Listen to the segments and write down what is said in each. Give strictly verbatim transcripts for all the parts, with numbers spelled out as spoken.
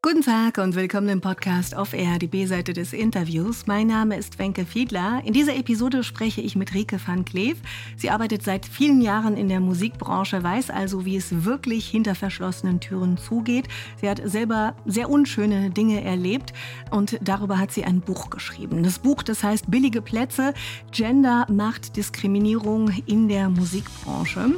Guten Tag und willkommen im Podcast Off Air, die B-Seite des Interviews. Mein Name ist Wenke Fiedler. In dieser Episode spreche ich mit Rieke van Kleef. Sie arbeitet seit vielen Jahren in der Musikbranche, weiß also, wie es wirklich hinter verschlossenen Türen zugeht. Sie hat selber sehr unschöne Dinge erlebt und darüber hat sie ein Buch geschrieben. Das Buch, das heißt Billige Plätze, Gender macht Diskriminierung in der Musikbranche.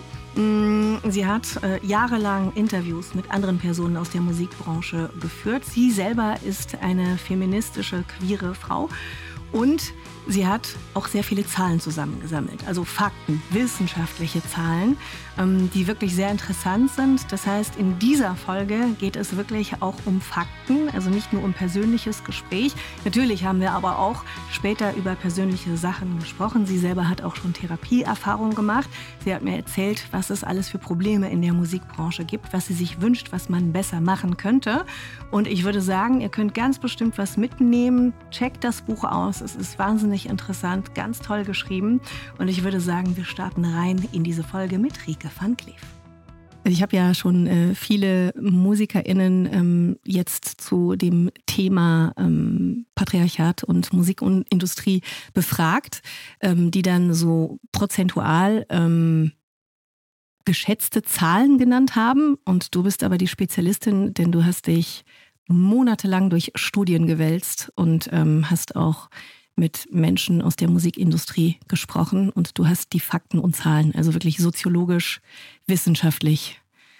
Sie hat äh, jahrelang Interviews mit anderen Personen aus der Musikbranche geführt. Sie selber ist eine feministische, queere Frau und sie hat auch sehr viele Zahlen zusammengesammelt, also Fakten, wissenschaftliche Zahlen, ähm, die wirklich sehr interessant sind. Das heißt, in dieser Folge geht es wirklich auch um Fakten, also nicht nur um persönliches Gespräch. Natürlich haben wir aber auch später über persönliche Sachen gesprochen. Sie selber hat auch schon Therapieerfahrung gemacht. Sie hat mir erzählt, was es alles für Probleme in der Musikbranche gibt, was sie sich wünscht, was man besser machen könnte. Und ich würde sagen, ihr könnt ganz bestimmt was mitnehmen. Checkt das Buch aus. Es ist wahnsinnig interessant, ganz toll geschrieben. Und ich würde sagen, wir starten rein in diese Folge mit Rieke van Kleef. Ich habe ja schon äh, viele MusikerInnen ähm, jetzt zu dem Thema ähm, Patriarchat und Musikindustrie befragt, ähm, die dann so prozentual ähm, geschätzte Zahlen genannt haben. Und du bist aber die Spezialistin, denn du hast dich monatelang durch Studien gewälzt und ähm, hast auch mit Menschen aus der Musikindustrie gesprochen und du hast die Fakten und Zahlen, also wirklich soziologisch, wissenschaftlich.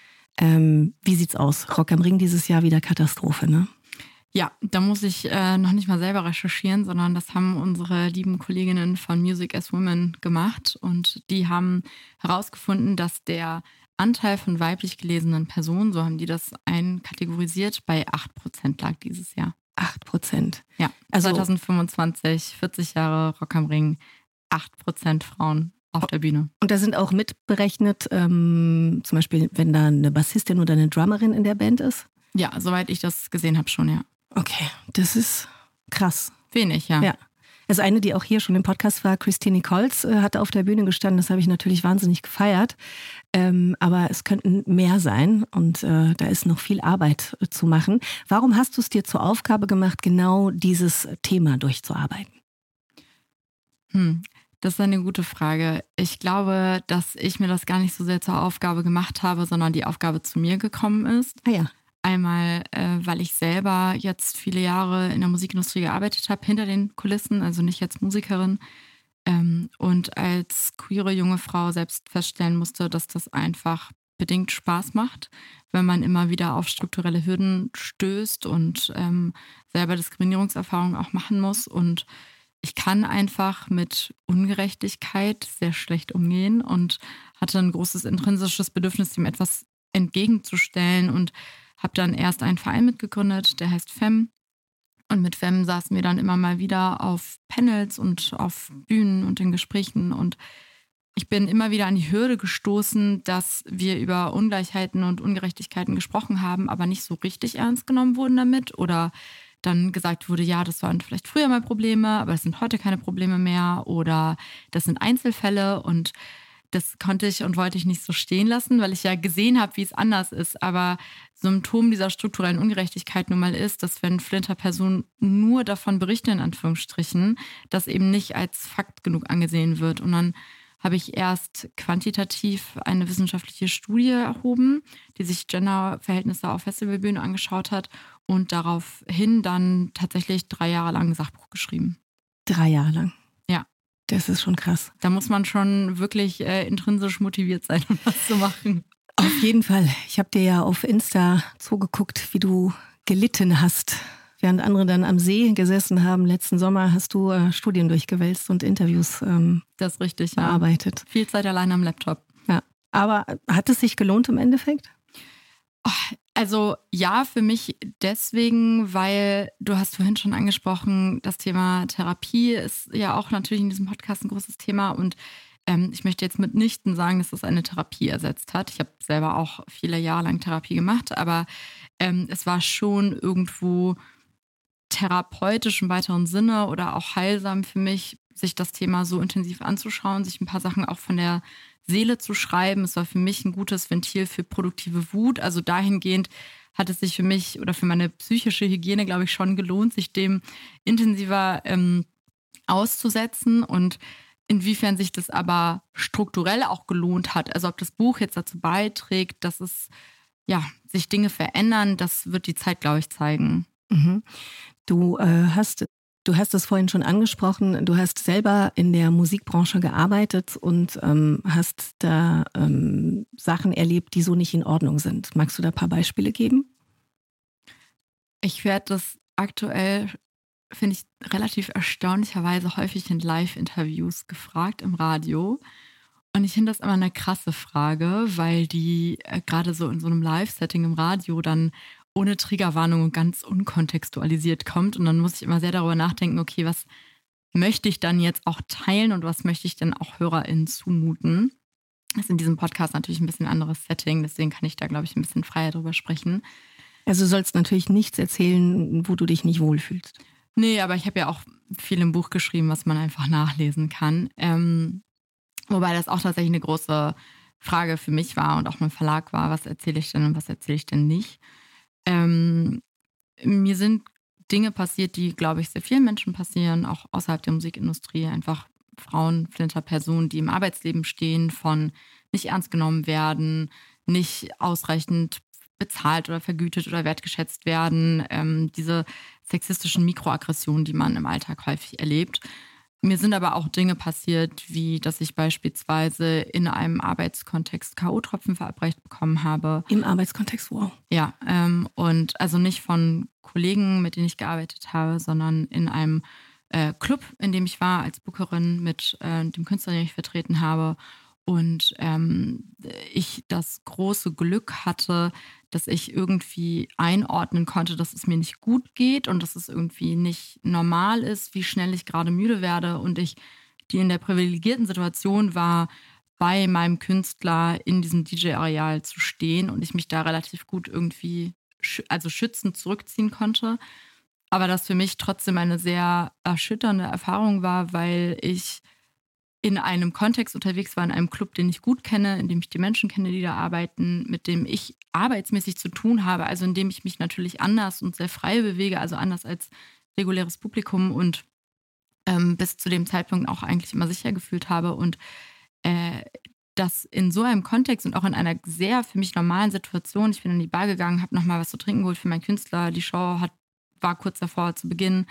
Ähm, wie sieht's aus? Rock am Ring dieses Jahr wieder Katastrophe, ne? Ja, da muss ich äh, noch nicht mal selber recherchieren, sondern das haben unsere lieben Kolleginnen von Music as Women gemacht und die haben herausgefunden, dass der Anteil von weiblich gelesenen Personen, so haben die das einkategorisiert, bei acht Prozent lag dieses Jahr. acht Prozent. Ja, also zwanzig fünfundzwanzig, vierzig Jahre Rock am Ring, acht Prozent Frauen auf der Bühne. Und da sind auch mitberechnet, ähm, zum Beispiel, wenn da eine Bassistin oder eine Drummerin in der Band ist? Ja, soweit ich das gesehen habe schon, ja. Okay, das ist krass. Wenig, ja. Ja. Also eine, die auch hier schon im Podcast war, Christine Nichols, äh, hat auf der Bühne gestanden. Das habe ich natürlich wahnsinnig gefeiert. Ähm, aber es könnten mehr sein und äh, da ist noch viel Arbeit äh, zu machen. Warum hast du es dir zur Aufgabe gemacht, genau dieses Thema durchzuarbeiten? Hm, das ist eine gute Frage. Ich glaube, dass ich mir das gar nicht so sehr zur Aufgabe gemacht habe, sondern die Aufgabe zu mir gekommen ist. Ah ja. Einmal, äh, weil ich selber jetzt viele Jahre in der Musikindustrie gearbeitet habe, hinter den Kulissen, also nicht als Musikerin. Ähm, und als queere junge Frau selbst feststellen musste, dass das einfach bedingt Spaß macht, wenn man immer wieder auf strukturelle Hürden stößt und ähm, selber Diskriminierungserfahrungen auch machen muss. Und ich kann einfach mit Ungerechtigkeit sehr schlecht umgehen und hatte ein großes intrinsisches Bedürfnis, dem etwas entgegenzustellen und habe dann erst einen Verein mitgegründet, der heißt Femme. Und mit Femme saßen wir dann immer mal wieder auf Panels und auf Bühnen und in Gesprächen. Und ich bin immer wieder an die Hürde gestoßen, dass wir über Ungleichheiten und Ungerechtigkeiten gesprochen haben, aber nicht so richtig ernst genommen wurden damit. Oder dann gesagt wurde, ja, das waren vielleicht früher mal Probleme, aber das sind heute keine Probleme mehr. Oder das sind Einzelfälle und das konnte ich und wollte ich nicht so stehen lassen, weil ich ja gesehen habe, wie es anders ist. Aber Symptom dieser strukturellen Ungerechtigkeit nun mal ist, dass wenn Flinter-Personen nur davon berichten, in Anführungsstrichen, das eben nicht als Fakt genug angesehen wird. Und dann habe ich erst quantitativ eine wissenschaftliche Studie erhoben, die sich Genderverhältnisse auf Festivalbühnen angeschaut hat und daraufhin dann tatsächlich drei Jahre lang ein Sachbuch geschrieben. Drei Jahre lang? Ja. Das ist schon krass. Da muss man schon wirklich äh, intrinsisch motiviert sein, um das zu machen. Auf jeden Fall. Ich habe dir ja auf Insta zugeguckt, wie du gelitten hast. Während andere dann am See gesessen haben, letzten Sommer hast du äh, Studien durchgewälzt und Interviews ähm, das ist richtig, bearbeitet. Ja. Viel Zeit allein am Laptop. Ja. Aber hat es sich gelohnt im Endeffekt? Oh, also ja, für mich deswegen, weil du hast vorhin schon angesprochen, das Thema Therapie ist ja auch natürlich in diesem Podcast ein großes Thema und ähm, ich möchte jetzt mitnichten sagen, dass das eine Therapie ersetzt hat. Ich habe selber auch viele Jahre lang Therapie gemacht, aber ähm, es war schon irgendwo therapeutisch im weiteren Sinne oder auch heilsam für mich, sich das Thema so intensiv anzuschauen, sich ein paar Sachen auch von der Seele zu schreiben. Es war für mich ein gutes Ventil für produktive Wut. Also dahingehend hat es sich für mich oder für meine psychische Hygiene, glaube ich, schon gelohnt, sich dem intensiver ähm, auszusetzen und inwiefern sich das aber strukturell auch gelohnt hat. Also ob das Buch jetzt dazu beiträgt, dass es ja, sich Dinge verändern, das wird die Zeit, glaube ich, zeigen. Mhm. Du äh, hast Du hast es vorhin schon angesprochen, du hast selber in der Musikbranche gearbeitet und ähm, hast da ähm, Sachen erlebt, die so nicht in Ordnung sind. Magst du da ein paar Beispiele geben? Ich werde das aktuell, finde ich, relativ erstaunlicherweise häufig in Live-Interviews gefragt im Radio. Und ich finde das immer eine krasse Frage, weil die äh, gerade so in so einem Live-Setting im Radio dann ohne Triggerwarnung und ganz unkontextualisiert kommt. Und dann muss ich immer sehr darüber nachdenken, okay, was möchte ich dann jetzt auch teilen und was möchte ich denn auch HörerInnen zumuten? Das ist in diesem Podcast natürlich ein bisschen anderes Setting, deswegen kann ich da, glaube ich, ein bisschen freier drüber sprechen. Also du sollst natürlich nichts erzählen, wo du dich nicht wohlfühlst. Nee, aber ich habe ja auch viel im Buch geschrieben, was man einfach nachlesen kann. Ähm, wobei das auch tatsächlich eine große Frage für mich war und auch mein Verlag war, was erzähle ich denn und was erzähle ich denn nicht? Ähm, mir sind Dinge passiert, die, glaube ich, sehr vielen Menschen passieren, auch außerhalb der Musikindustrie. Einfach Frauen, Flinterpersonen, die im Arbeitsleben stehen, von nicht ernst genommen werden, nicht ausreichend bezahlt oder vergütet oder wertgeschätzt werden. Ähm, diese sexistischen Mikroaggressionen, die man im Alltag häufig erlebt. Mir sind aber auch Dinge passiert, wie dass ich beispielsweise in einem Arbeitskontext K O-Tropfen verabreicht bekommen habe. Im Arbeitskontext, wow. Ja, ähm, und also nicht von Kollegen, mit denen ich gearbeitet habe, sondern in einem äh, Club, in dem ich war als Bookerin mit äh, dem Künstler, den ich vertreten habe. Und ähm, ich das große Glück hatte, dass ich irgendwie einordnen konnte, dass es mir nicht gut geht und dass es irgendwie nicht normal ist, wie schnell ich gerade müde werde. Und ich, die in der privilegierten Situation war, bei meinem Künstler in diesem D J-Areal zu stehen und ich mich da relativ gut irgendwie sch- also schützend zurückziehen konnte. Aber das für mich trotzdem eine sehr erschütternde Erfahrung war, weil ich in einem Kontext unterwegs war, in einem Club, den ich gut kenne, in dem ich die Menschen kenne, die da arbeiten, mit dem ich arbeitsmäßig zu tun habe, also in dem ich mich natürlich anders und sehr frei bewege, also anders als reguläres Publikum und ähm, bis zu dem Zeitpunkt auch eigentlich immer sicher gefühlt habe. Und äh, das in so einem Kontext und auch in einer sehr für mich normalen Situation, ich bin in die Bar gegangen, habe nochmal was zu trinken geholt für meinen Künstler, die Show hat, war kurz davor zu Beginn,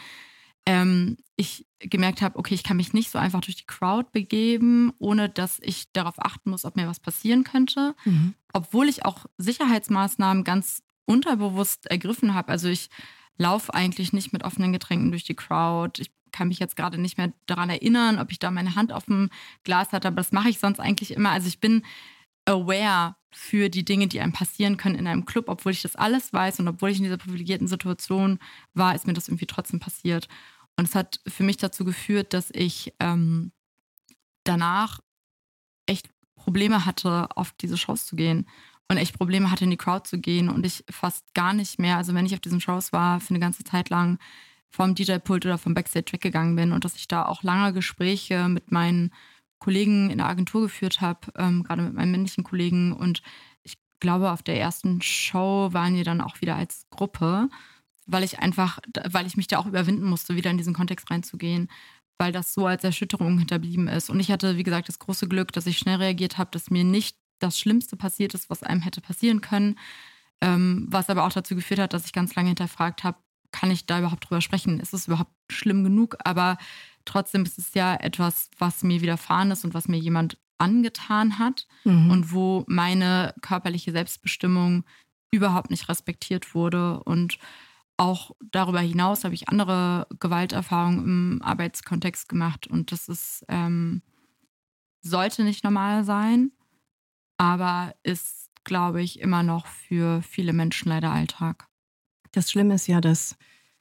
ähm, ich gemerkt habe, okay, ich kann mich nicht so einfach durch die Crowd begeben, ohne dass ich darauf achten muss, ob mir was passieren könnte. Mhm. Obwohl ich auch Sicherheitsmaßnahmen ganz unterbewusst ergriffen habe. Also ich laufe eigentlich nicht mit offenen Getränken durch die Crowd. Ich kann mich jetzt gerade nicht mehr daran erinnern, ob ich da meine Hand auf dem Glas hatte, aber das mache ich sonst eigentlich immer. Also ich bin aware für die Dinge, die einem passieren können in einem Club, obwohl ich das alles weiß und obwohl ich in dieser privilegierten Situation war, ist mir das irgendwie trotzdem passiert. Und es hat für mich dazu geführt, dass ich ähm, danach echt Probleme hatte, auf diese Shows zu gehen und echt Probleme hatte, in die Crowd zu gehen und ich fast gar nicht mehr, also wenn ich auf diesen Shows war, für eine ganze Zeit lang vom D J-Pult oder vom Backstage weggegangen bin und dass ich da auch lange Gespräche mit meinen Kollegen in der Agentur geführt habe, ähm, gerade mit meinen männlichen Kollegen. Und ich glaube, auf der ersten Show waren wir dann auch wieder als Gruppe, weil ich einfach, weil ich mich da auch überwinden musste, wieder in diesen Kontext reinzugehen, weil das so als Erschütterung hinterblieben ist. Und ich hatte, wie gesagt, das große Glück, dass ich schnell reagiert habe, dass mir nicht das Schlimmste passiert ist, was einem hätte passieren können, ähm, was aber auch dazu geführt hat, dass ich ganz lange hinterfragt habe, kann ich da überhaupt drüber sprechen? Ist es überhaupt schlimm genug? Aber trotzdem ist es ja etwas, was mir widerfahren ist und was mir jemand angetan hat Mhm. und wo meine körperliche Selbstbestimmung überhaupt nicht respektiert wurde. Und auch darüber hinaus habe ich andere Gewalterfahrungen im Arbeitskontext gemacht. Und das ist, ähm, sollte nicht normal sein, aber ist, glaube ich, immer noch für viele Menschen leider Alltag. Das Schlimme ist ja, dass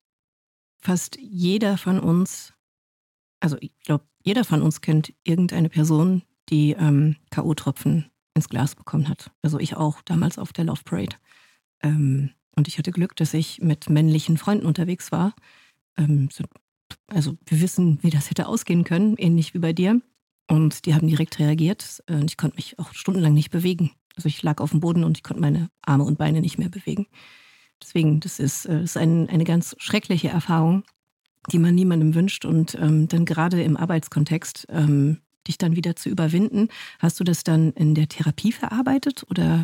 fast jeder von uns, also ich glaube, jeder von uns kennt irgendeine Person, die ähm, K O-Tropfen ins Glas bekommen hat. Also ich auch, damals auf der Love Parade. Ähm, und ich hatte Glück, dass ich mit männlichen Freunden unterwegs war. Ähm, so, also wir wissen, wie das hätte ausgehen können, ähnlich wie bei dir. Und die haben direkt reagiert. Und ich konnte mich auch stundenlang nicht bewegen. Also ich lag auf dem Boden und ich konnte meine Arme und Beine nicht mehr bewegen. Deswegen, das ist, das ist ein, eine ganz schreckliche Erfahrung, die man niemandem wünscht. Und ähm, dann gerade im Arbeitskontext ähm, dich dann wieder zu überwinden. Hast du das dann in der Therapie verarbeitet oder?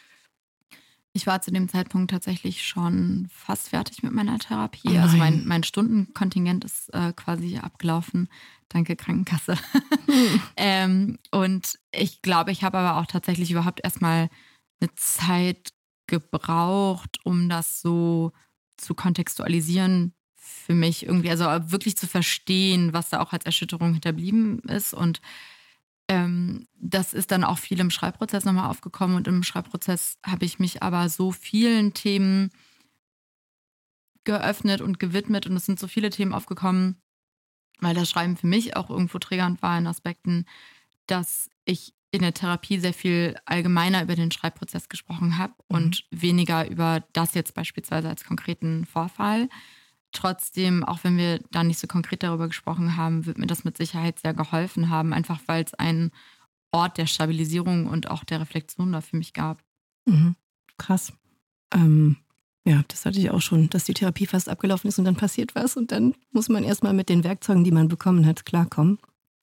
Ich war zu dem Zeitpunkt tatsächlich schon fast fertig mit meiner Therapie. Oh also mein, mein Stundenkontingent ist äh, quasi abgelaufen. Danke, Krankenkasse. Hm. ähm, und ich glaube, ich habe aber auch tatsächlich überhaupt erstmal eine Zeit gebraucht, um das so zu kontextualisieren für mich irgendwie. Also wirklich zu verstehen, was da auch als Erschütterung hinterblieben ist. Und Ähm, das ist dann auch viel im Schreibprozess nochmal aufgekommen und im Schreibprozess habe ich mich aber so vielen Themen geöffnet und gewidmet und es sind so viele Themen aufgekommen, weil das Schreiben für mich auch irgendwo triggernd war in Aspekten, dass ich in der Therapie sehr viel allgemeiner über den Schreibprozess gesprochen habe Mhm. und weniger über das jetzt beispielsweise als konkreten Vorfall. Trotzdem, auch wenn wir da nicht so konkret darüber gesprochen haben, wird mir das mit Sicherheit sehr geholfen haben, einfach weil es ein Ort der Stabilisierung und auch der Reflexion da für mich gab. Mhm. Krass. Ähm, ja, das hatte ich auch schon, dass die Therapie fast abgelaufen ist und dann passiert was und dann muss man erstmal mit den Werkzeugen, die man bekommen hat, klarkommen.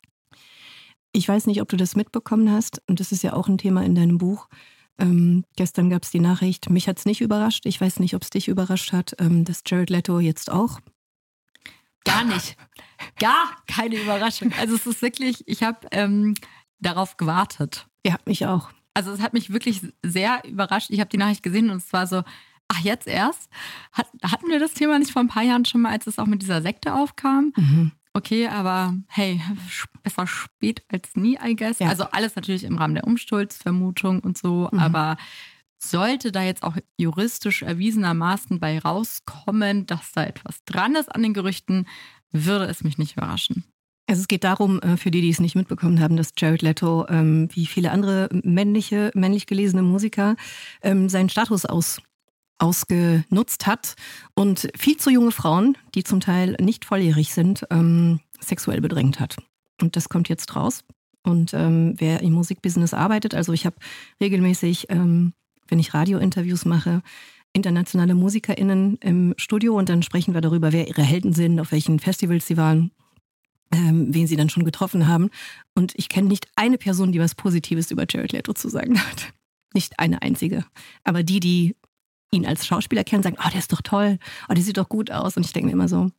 Ich weiß nicht, ob du das mitbekommen hast und das ist ja auch ein Thema in deinem Buch. Ähm, gestern gab es die Nachricht, mich hat es nicht überrascht, ich weiß nicht, ob es dich überrascht hat, ähm, dass Jared Leto jetzt auch. Gar nicht. Gar keine Überraschung. Also es ist wirklich, ich habe ähm, darauf gewartet. Ja, ich auch. Also es hat mich wirklich sehr überrascht. Ich habe die Nachricht gesehen und es war so, ach jetzt erst? Hat, hatten wir das Thema nicht vor ein paar Jahren schon mal, als es auch mit dieser Sekte aufkam? Mhm. Okay, aber hey, besser spät als nie, I guess. Ja. Also alles natürlich im Rahmen der Umsturzvermutung und so, Mhm. aber sollte da jetzt auch juristisch erwiesenermaßen bei rauskommen, dass da etwas dran ist an den Gerüchten, würde es mich nicht überraschen. Also es geht darum, äh, für die, die es nicht mitbekommen haben, dass Jared Leto, ähm, wie viele andere männliche, männlich gelesene Musiker, ähm, seinen Status aus, ausgenutzt hat und viel zu junge Frauen, die zum Teil nicht volljährig sind, ähm, sexuell bedrängt hat. Und das kommt jetzt raus. Und ähm, wer im Musikbusiness arbeitet, also ich habe regelmäßig, ähm, wenn ich Radiointerviews mache, internationale MusikerInnen im Studio und dann sprechen wir darüber, wer ihre Helden sind, auf welchen Festivals sie waren, ähm, wen sie dann schon getroffen haben. Und ich kenne nicht eine Person, die was Positives über Jared Leto zu sagen hat. Nicht eine einzige. Aber die, die ihn als Schauspieler kennen, sagen, oh, der ist doch toll, oh, der sieht doch gut aus. Und ich denke mir immer so,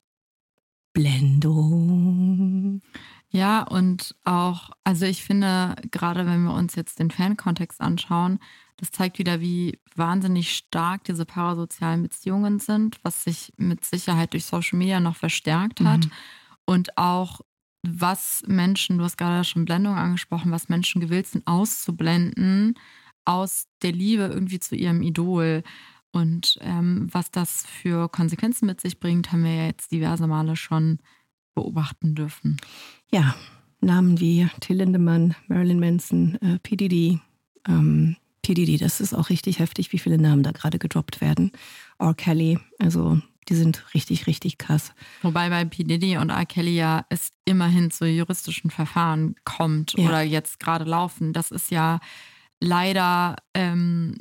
Blendung. Ja, und auch, also ich finde, gerade wenn wir uns jetzt den Fan-Kontext anschauen, das zeigt wieder, wie wahnsinnig stark diese parasozialen Beziehungen sind, was sich mit Sicherheit durch Social Media noch verstärkt hat. Mhm. Und auch, was Menschen, du hast gerade schon Blendung angesprochen, was Menschen gewillt sind auszublenden aus der Liebe irgendwie zu ihrem Idol. Und ähm, was das für Konsequenzen mit sich bringt, haben wir ja jetzt diverse Male schon beobachten dürfen. Ja, Namen wie Till Lindemann, Marilyn Manson, äh, P. Diddy, ähm, P. Diddy, das ist auch richtig heftig, wie viele Namen da gerade gedroppt werden. R. Kelly, also die sind richtig, richtig krass. Wobei bei P. Diddy und R. Kelly ja es immerhin zu juristischen Verfahren kommt Ja. oder jetzt gerade laufen. Das ist ja leider ähm,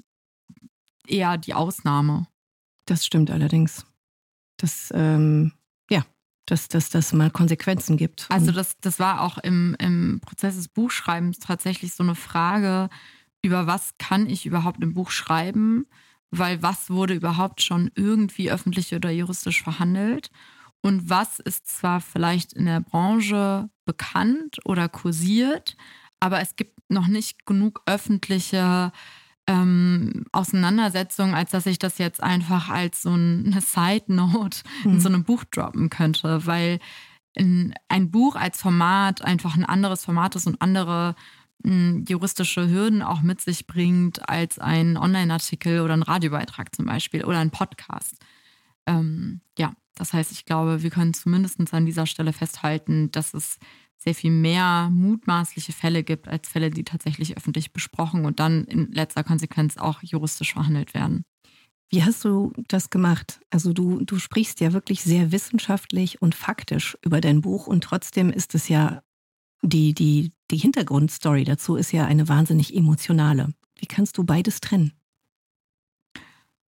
eher die Ausnahme. Das stimmt allerdings. Das, ähm, ja, dass das, das mal Konsequenzen gibt. Also das, das war auch im, im Prozess des Buchschreibens tatsächlich so eine Frage, über was kann ich überhaupt im Buch schreiben, weil was wurde überhaupt schon irgendwie öffentlich oder juristisch verhandelt und was ist zwar vielleicht in der Branche bekannt oder kursiert, aber es gibt noch nicht genug öffentliche ähm, Auseinandersetzungen, als dass ich das jetzt einfach als so eine Side-Note in so einem Buch droppen könnte, weil in, ein Buch als Format einfach ein anderes Format ist und andere mh, juristische Hürden auch mit sich bringt als ein Online-Artikel oder ein Radiobeitrag zum Beispiel oder ein Podcast. Ähm, ja, das heißt, ich glaube, wir können zumindest an dieser Stelle festhalten, dass es sehr viel mehr mutmaßliche Fälle gibt, als Fälle, die tatsächlich öffentlich besprochen und dann in letzter Konsequenz auch juristisch verhandelt werden. Wie hast du das gemacht? Also du, du sprichst ja wirklich sehr wissenschaftlich und faktisch über dein Buch und trotzdem ist es ja, die, die, die Hintergrundstory dazu ist ja eine wahnsinnig emotionale. Wie kannst du beides trennen?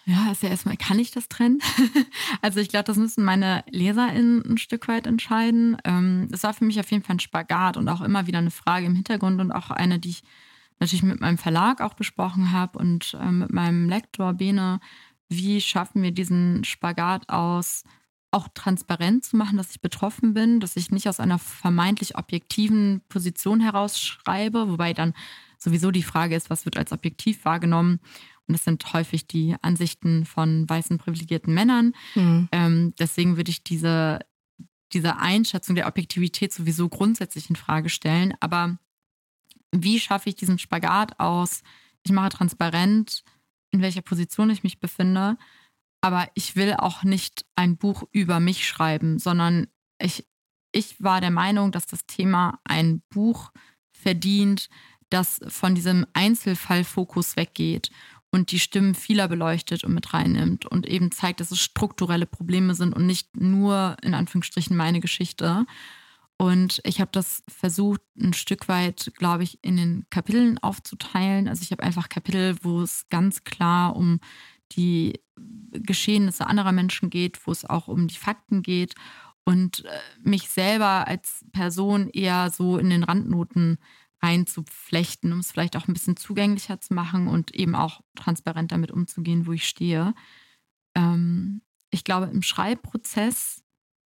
Ja, ist ja erstmal, kann ich das trennen? Also ich glaube, das müssen meine LeserInnen ein Stück weit entscheiden. Ähm, es war für mich auf jeden Fall ein Spagat und auch immer wieder eine Frage im Hintergrund und auch eine, die ich natürlich mit meinem Verlag auch besprochen habe und äh, mit meinem Lektor Bene. Wie schaffen wir diesen Spagat aus, auch transparent zu machen, dass ich betroffen bin, dass ich nicht aus einer vermeintlich objektiven Position heraus schreibe, wobei dann sowieso die Frage ist, was wird als objektiv wahrgenommen? Und das sind häufig die Ansichten von weißen privilegierten Männern. Mhm. Ähm, deswegen würde ich diese, diese Einschätzung der Objektivität sowieso grundsätzlich in Frage stellen. Aber wie schaffe ich diesen Spagat aus? Ich mache transparent, in welcher Position ich mich befinde. Aber ich will auch nicht ein Buch über mich schreiben, sondern ich, ich war der Meinung, dass das Thema ein Buch verdient, das von diesem Einzelfallfokus weggeht und die Stimmen vieler beleuchtet und mit reinnimmt und eben zeigt, dass es strukturelle Probleme sind und nicht nur in Anführungsstrichen meine Geschichte. Und ich habe das versucht, ein Stück weit, glaube ich, in den Kapiteln aufzuteilen. Also ich habe einfach Kapitel, wo es ganz klar um die Geschehnisse anderer Menschen geht, wo es auch um die Fakten geht und mich selber als Person eher so in den Randnoten reinzuflechten, um es vielleicht auch ein bisschen zugänglicher zu machen und eben auch transparent damit umzugehen, wo ich stehe. Ähm, ich glaube, im Schreibprozess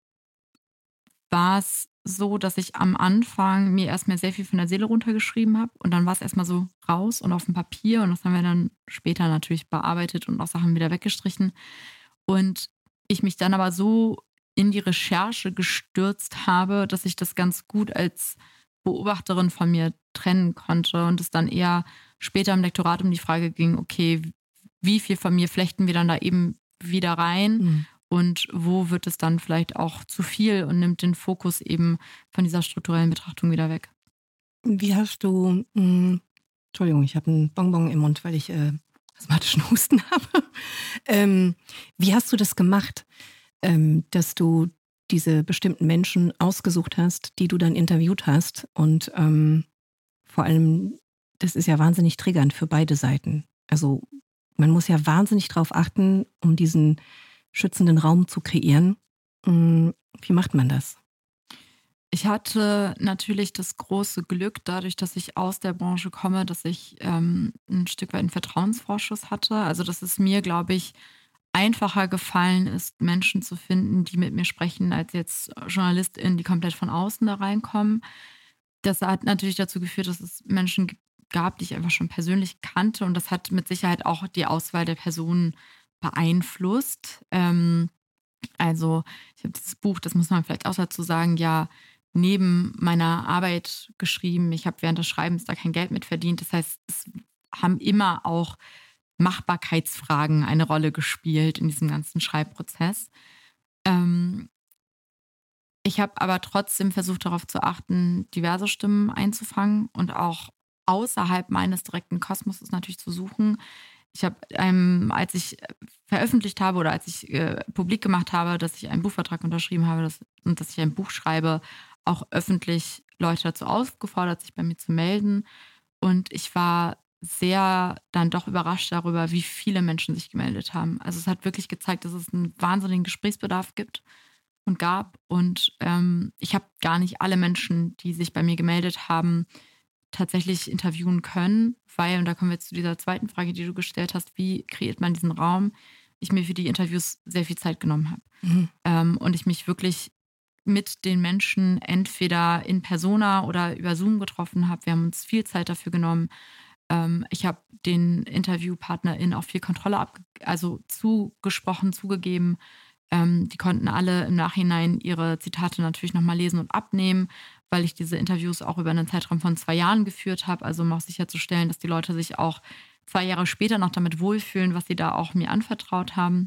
war es so, dass ich am Anfang mir erstmal sehr viel von der Seele runtergeschrieben habe und dann war es erstmal so raus und auf dem Papier und das haben wir dann später natürlich bearbeitet und auch Sachen wieder weggestrichen. Und ich mich dann aber so in die Recherche gestürzt habe, dass ich das ganz gut als Beobachterin von mir trennen konnte und es dann eher später im Lektorat um die Frage ging, okay, wie viel von mir flechten wir dann da eben wieder rein mhm. und wo wird es dann vielleicht auch zu viel und nimmt den Fokus eben von dieser strukturellen Betrachtung wieder weg. Wie hast du, mh, Entschuldigung, ich habe einen Bonbon im Mund, weil ich äh, asthmatischen Husten habe. ähm, wie hast du das gemacht, ähm, dass du diese bestimmten Menschen ausgesucht hast, die du dann interviewt hast und ähm, vor allem, das ist ja wahnsinnig triggernd für beide Seiten. Also man muss ja wahnsinnig drauf achten, um diesen schützenden Raum zu kreieren. Wie macht man das? Ich hatte natürlich das große Glück, dadurch, dass ich aus der Branche komme, dass ich ähm, ein Stück weit einen Vertrauensvorschuss hatte. Also dass es mir, glaube ich, einfacher gefallen ist, Menschen zu finden, die mit mir sprechen, als jetzt JournalistInnen, die komplett von außen da reinkommen. Das hat natürlich dazu geführt, dass es Menschen gab, die ich einfach schon persönlich kannte. Und das hat mit Sicherheit auch die Auswahl der Personen beeinflusst. Ähm, also ich habe dieses Buch, das muss man vielleicht auch dazu sagen, ja neben meiner Arbeit geschrieben. Ich habe während des Schreibens da kein Geld mit verdient. Das heißt, es haben immer auch Machbarkeitsfragen eine Rolle gespielt in diesem ganzen Schreibprozess. Ähm, ich habe aber trotzdem versucht, darauf zu achten, diverse Stimmen einzufangen und auch außerhalb meines direkten Kosmoses natürlich zu suchen. Ich habe, ähm, als ich veröffentlicht habe oder als ich äh, publik gemacht habe, dass ich einen Buchvertrag unterschrieben habe dass, und dass ich ein Buch schreibe, auch öffentlich Leute dazu aufgefordert, sich bei mir zu melden. Und ich war sehr dann doch überrascht darüber, wie viele Menschen sich gemeldet haben. Also es hat wirklich gezeigt, dass es einen wahnsinnigen Gesprächsbedarf gibt und gab. Und ähm, ich habe gar nicht alle Menschen, die sich bei mir gemeldet haben, tatsächlich interviewen können, weil, und da kommen wir jetzt zu dieser zweiten Frage, die du gestellt hast, wie kreiert man diesen Raum, ich mir für die Interviews sehr viel Zeit genommen habe. Mhm. Ähm, und ich mich wirklich mit den Menschen entweder in Persona oder über Zoom getroffen habe. Wir haben uns viel Zeit dafür genommen. Ähm, ich habe den InterviewpartnerInnen auch viel Kontrolle ab, also zugesprochen, zugegeben. Ähm, die konnten alle im Nachhinein ihre Zitate natürlich nochmal lesen und abnehmen, weil ich diese Interviews auch über einen Zeitraum von zwei Jahren geführt habe. Also um auch sicherzustellen, dass die Leute sich auch zwei Jahre später noch damit wohlfühlen, was sie da auch mir anvertraut haben.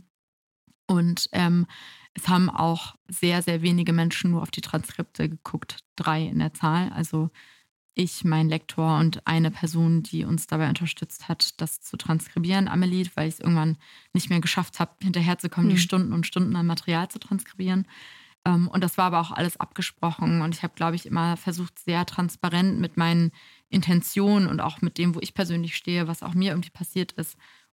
Und ähm, es haben auch sehr, sehr wenige Menschen nur auf die Transkripte geguckt. Drei in der Zahl. Also ich, mein Lektor und eine Person, die uns dabei unterstützt hat, das zu transkribieren, Amelie, weil ich es irgendwann nicht mehr geschafft habe, hinterherzukommen, mhm. die Stunden und Stunden an Material zu transkribieren. Um, und das war aber auch alles abgesprochen. Und ich habe, glaube ich, immer versucht, sehr transparent mit meinen Intentionen und auch mit dem, wo ich persönlich stehe, was auch mir irgendwie passiert ist,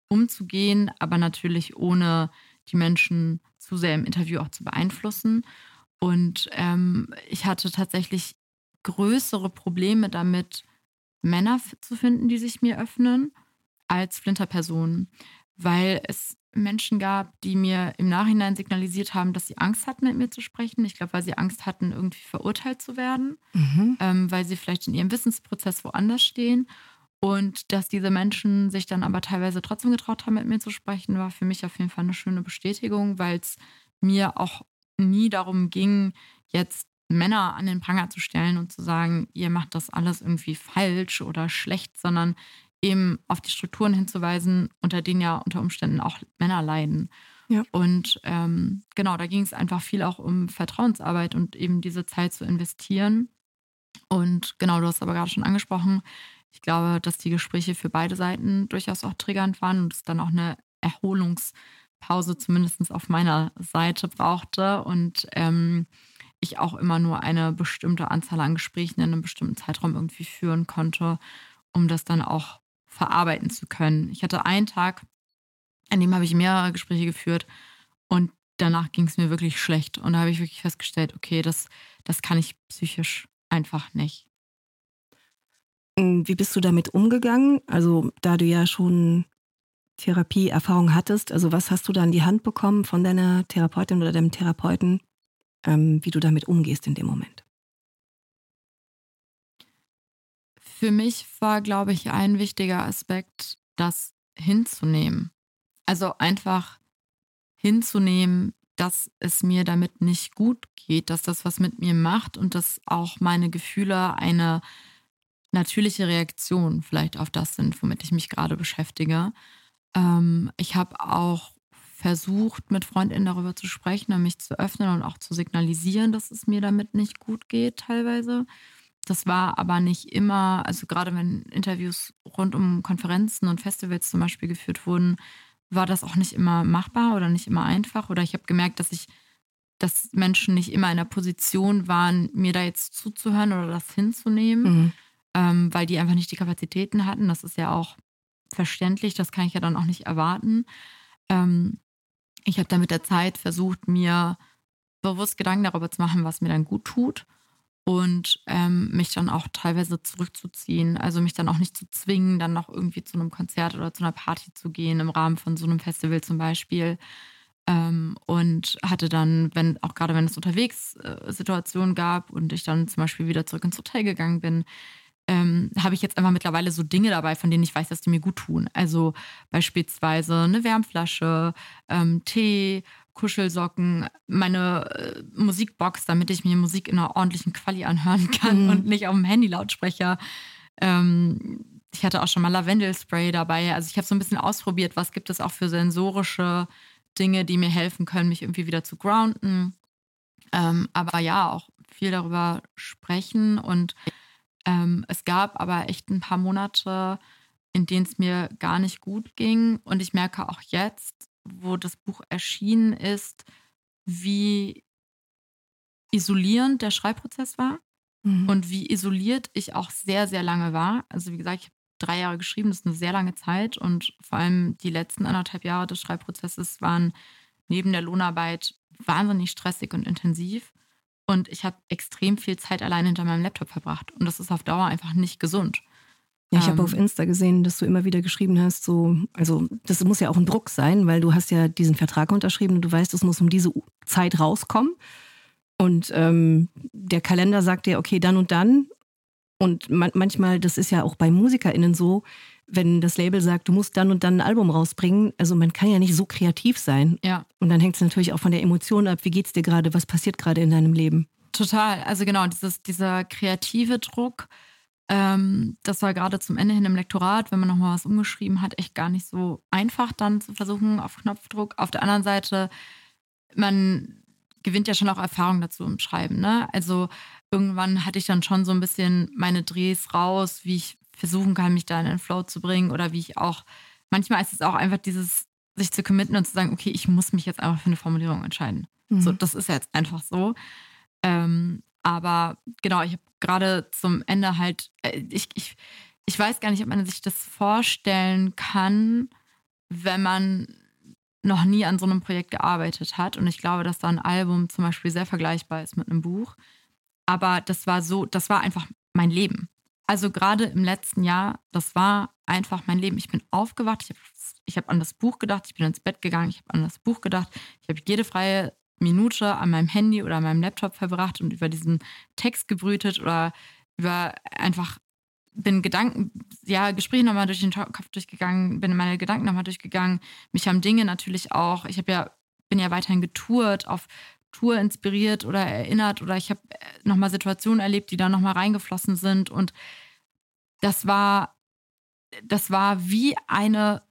umzugehen, aber natürlich ohne die Menschen zu sehr im Interview auch zu beeinflussen. Und ähm, ich hatte tatsächlich größere Probleme damit, Männer f- zu finden, die sich mir öffnen, als Flinterpersonen, weil es Menschen gab, die mir im Nachhinein signalisiert haben, dass sie Angst hatten, mit mir zu sprechen. Ich glaube, weil sie Angst hatten, irgendwie verurteilt zu werden, Mhm. ähm, weil sie vielleicht in ihrem Wissensprozess woanders stehen. Und dass diese Menschen sich dann aber teilweise trotzdem getraut haben, mit mir zu sprechen, war für mich auf jeden Fall eine schöne Bestätigung, weil es mir auch nie darum ging, jetzt Männer an den Pranger zu stellen und zu sagen, ihr macht das alles irgendwie falsch oder schlecht, sondern eben auf die Strukturen hinzuweisen, unter denen ja unter Umständen auch Männer leiden. Ja. Und ähm, genau, da ging es einfach viel auch um Vertrauensarbeit und eben diese Zeit zu investieren. Und genau, du hast aber gerade schon angesprochen, ich glaube, dass die Gespräche für beide Seiten durchaus auch triggernd waren und es dann auch eine Erholungspause zumindest auf meiner Seite brauchte und ähm, ich auch immer nur eine bestimmte Anzahl an Gesprächen in einem bestimmten Zeitraum irgendwie führen konnte, um das dann auch verarbeiten zu können. Ich hatte einen Tag, an dem habe ich mehrere Gespräche geführt und danach ging es mir wirklich schlecht. Und da habe ich wirklich festgestellt, okay, das, das kann ich psychisch einfach nicht. Mm, Wie bist du damit umgegangen? Also, da du ja schon Therapieerfahrung hattest, also was hast du da in die Hand bekommen von deiner Therapeutin oder deinem Therapeuten, ähm, wie du damit umgehst in dem Moment? Für mich war, glaube ich, ein wichtiger Aspekt, das hinzunehmen. Also einfach hinzunehmen, dass es mir damit nicht gut geht, dass das was mit mir macht und dass auch meine Gefühle eine natürliche Reaktion vielleicht auf das sind, womit ich mich gerade beschäftige. Ähm, ich habe auch versucht, mit Freundinnen darüber zu sprechen und mich zu öffnen und auch zu signalisieren, dass es mir damit nicht gut geht teilweise. Das war aber nicht immer, also gerade wenn Interviews rund um Konferenzen und Festivals zum Beispiel geführt wurden, war das auch nicht immer machbar oder nicht immer einfach. Oder ich habe gemerkt, dass ich, dass Menschen nicht immer in der Position waren, mir da jetzt zuzuhören oder das hinzunehmen, Mhm. ähm, weil die einfach nicht die Kapazitäten hatten. Das ist ja auch verständlich, das kann ich ja dann auch nicht erwarten. Ähm, ich habe dann mit der Zeit versucht, mir bewusst Gedanken darüber zu machen, was mir dann gut tut und ähm, mich dann auch teilweise zurückzuziehen. Also mich dann auch nicht zu zwingen, dann noch irgendwie zu einem Konzert oder zu einer Party zu gehen, im Rahmen von so einem Festival zum Beispiel. Ähm, und hatte dann, wenn auch gerade wenn es unterwegs äh, Situationen gab und ich dann zum Beispiel wieder zurück ins Hotel gegangen bin, ähm, habe ich jetzt einfach mittlerweile so Dinge dabei, von denen ich weiß, dass die mir gut tun. Also beispielsweise eine Wärmflasche, ähm, Tee, Kuschelsocken, meine äh, Musikbox, damit ich mir Musik in einer ordentlichen Quali anhören kann Mhm. und nicht auf dem Handy-Lautsprecher. Ähm, ich hatte auch schon mal Lavendelspray dabei. Also ich habe so ein bisschen ausprobiert, was gibt es auch für sensorische Dinge, die mir helfen können, mich irgendwie wieder zu grounden. Ähm, aber ja, auch viel darüber sprechen und ähm, es gab aber echt ein paar Monate, in denen es mir gar nicht gut ging. Und ich merke auch jetzt, wo das Buch erschienen ist, wie isolierend der Schreibprozess war Mhm. und wie isoliert ich auch sehr, sehr lange war. Also wie gesagt, ich habe drei Jahre geschrieben, das ist eine sehr lange Zeit. Und vor allem die letzten anderthalb Jahre des Schreibprozesses waren neben der Lohnarbeit wahnsinnig stressig und intensiv. Und ich habe extrem viel Zeit allein hinter meinem Laptop verbracht. Und das ist auf Dauer einfach nicht gesund. Ja, ich habe auf Ähm, Insta gesehen, dass du immer wieder geschrieben hast, so, also das muss ja auch ein Druck sein, weil du hast ja diesen Vertrag unterschrieben und du weißt, es muss um diese U- Zeit rauskommen. Und ähm, der Kalender sagt dir, okay, dann und dann. Und man, manchmal, das ist ja auch bei MusikerInnen so, wenn das Label sagt, du musst dann und dann ein Album rausbringen, also man kann ja nicht so kreativ sein. ja, Und dann hängt es natürlich auch von der Emotion ab, wie geht's dir gerade, was passiert gerade in deinem Leben. total. Also genau, dieses, dieser kreative Druck, ähm, das war gerade zum Ende hin im Lektorat, wenn man nochmal was umgeschrieben hat, echt gar nicht so einfach dann zu versuchen auf Knopfdruck. Auf der anderen Seite, man gewinnt ja schon auch Erfahrung dazu im Schreiben. Ne? Also irgendwann hatte ich dann schon so ein bisschen meine Drehs raus, wie ich versuchen kann, mich da in den Flow zu bringen oder wie ich auch, manchmal ist es auch einfach dieses, sich zu committen und zu sagen, okay, ich muss mich jetzt einfach für eine Formulierung entscheiden. So, Mhm. das ist ja jetzt einfach so. Ähm, aber genau, ich habe gerade zum Ende halt, äh, ich, ich, ich weiß gar nicht, ob man sich das vorstellen kann, wenn man noch nie an so einem Projekt gearbeitet hat. Und ich glaube, dass da ein Album zum Beispiel sehr vergleichbar ist mit einem Buch. Aber das war so, das war einfach mein Leben. Also gerade im letzten Jahr, das war einfach mein Leben. Ich bin aufgewacht, ich habe ich hab an das Buch gedacht, ich bin ins Bett gegangen, ich habe an das Buch gedacht. Ich habe jede freie Minute an meinem Handy oder an meinem Laptop verbracht und über diesen Text gebrütet oder über einfach, bin Gedanken, ja, Gespräche nochmal durch den Kopf durchgegangen, bin meine Gedanken nochmal durchgegangen. Mich haben Dinge natürlich auch, ich habe ja, bin ja weiterhin getourt, auf Tour inspiriert oder erinnert oder ich habe nochmal Situationen erlebt, die da nochmal reingeflossen sind und das war, das war wie eine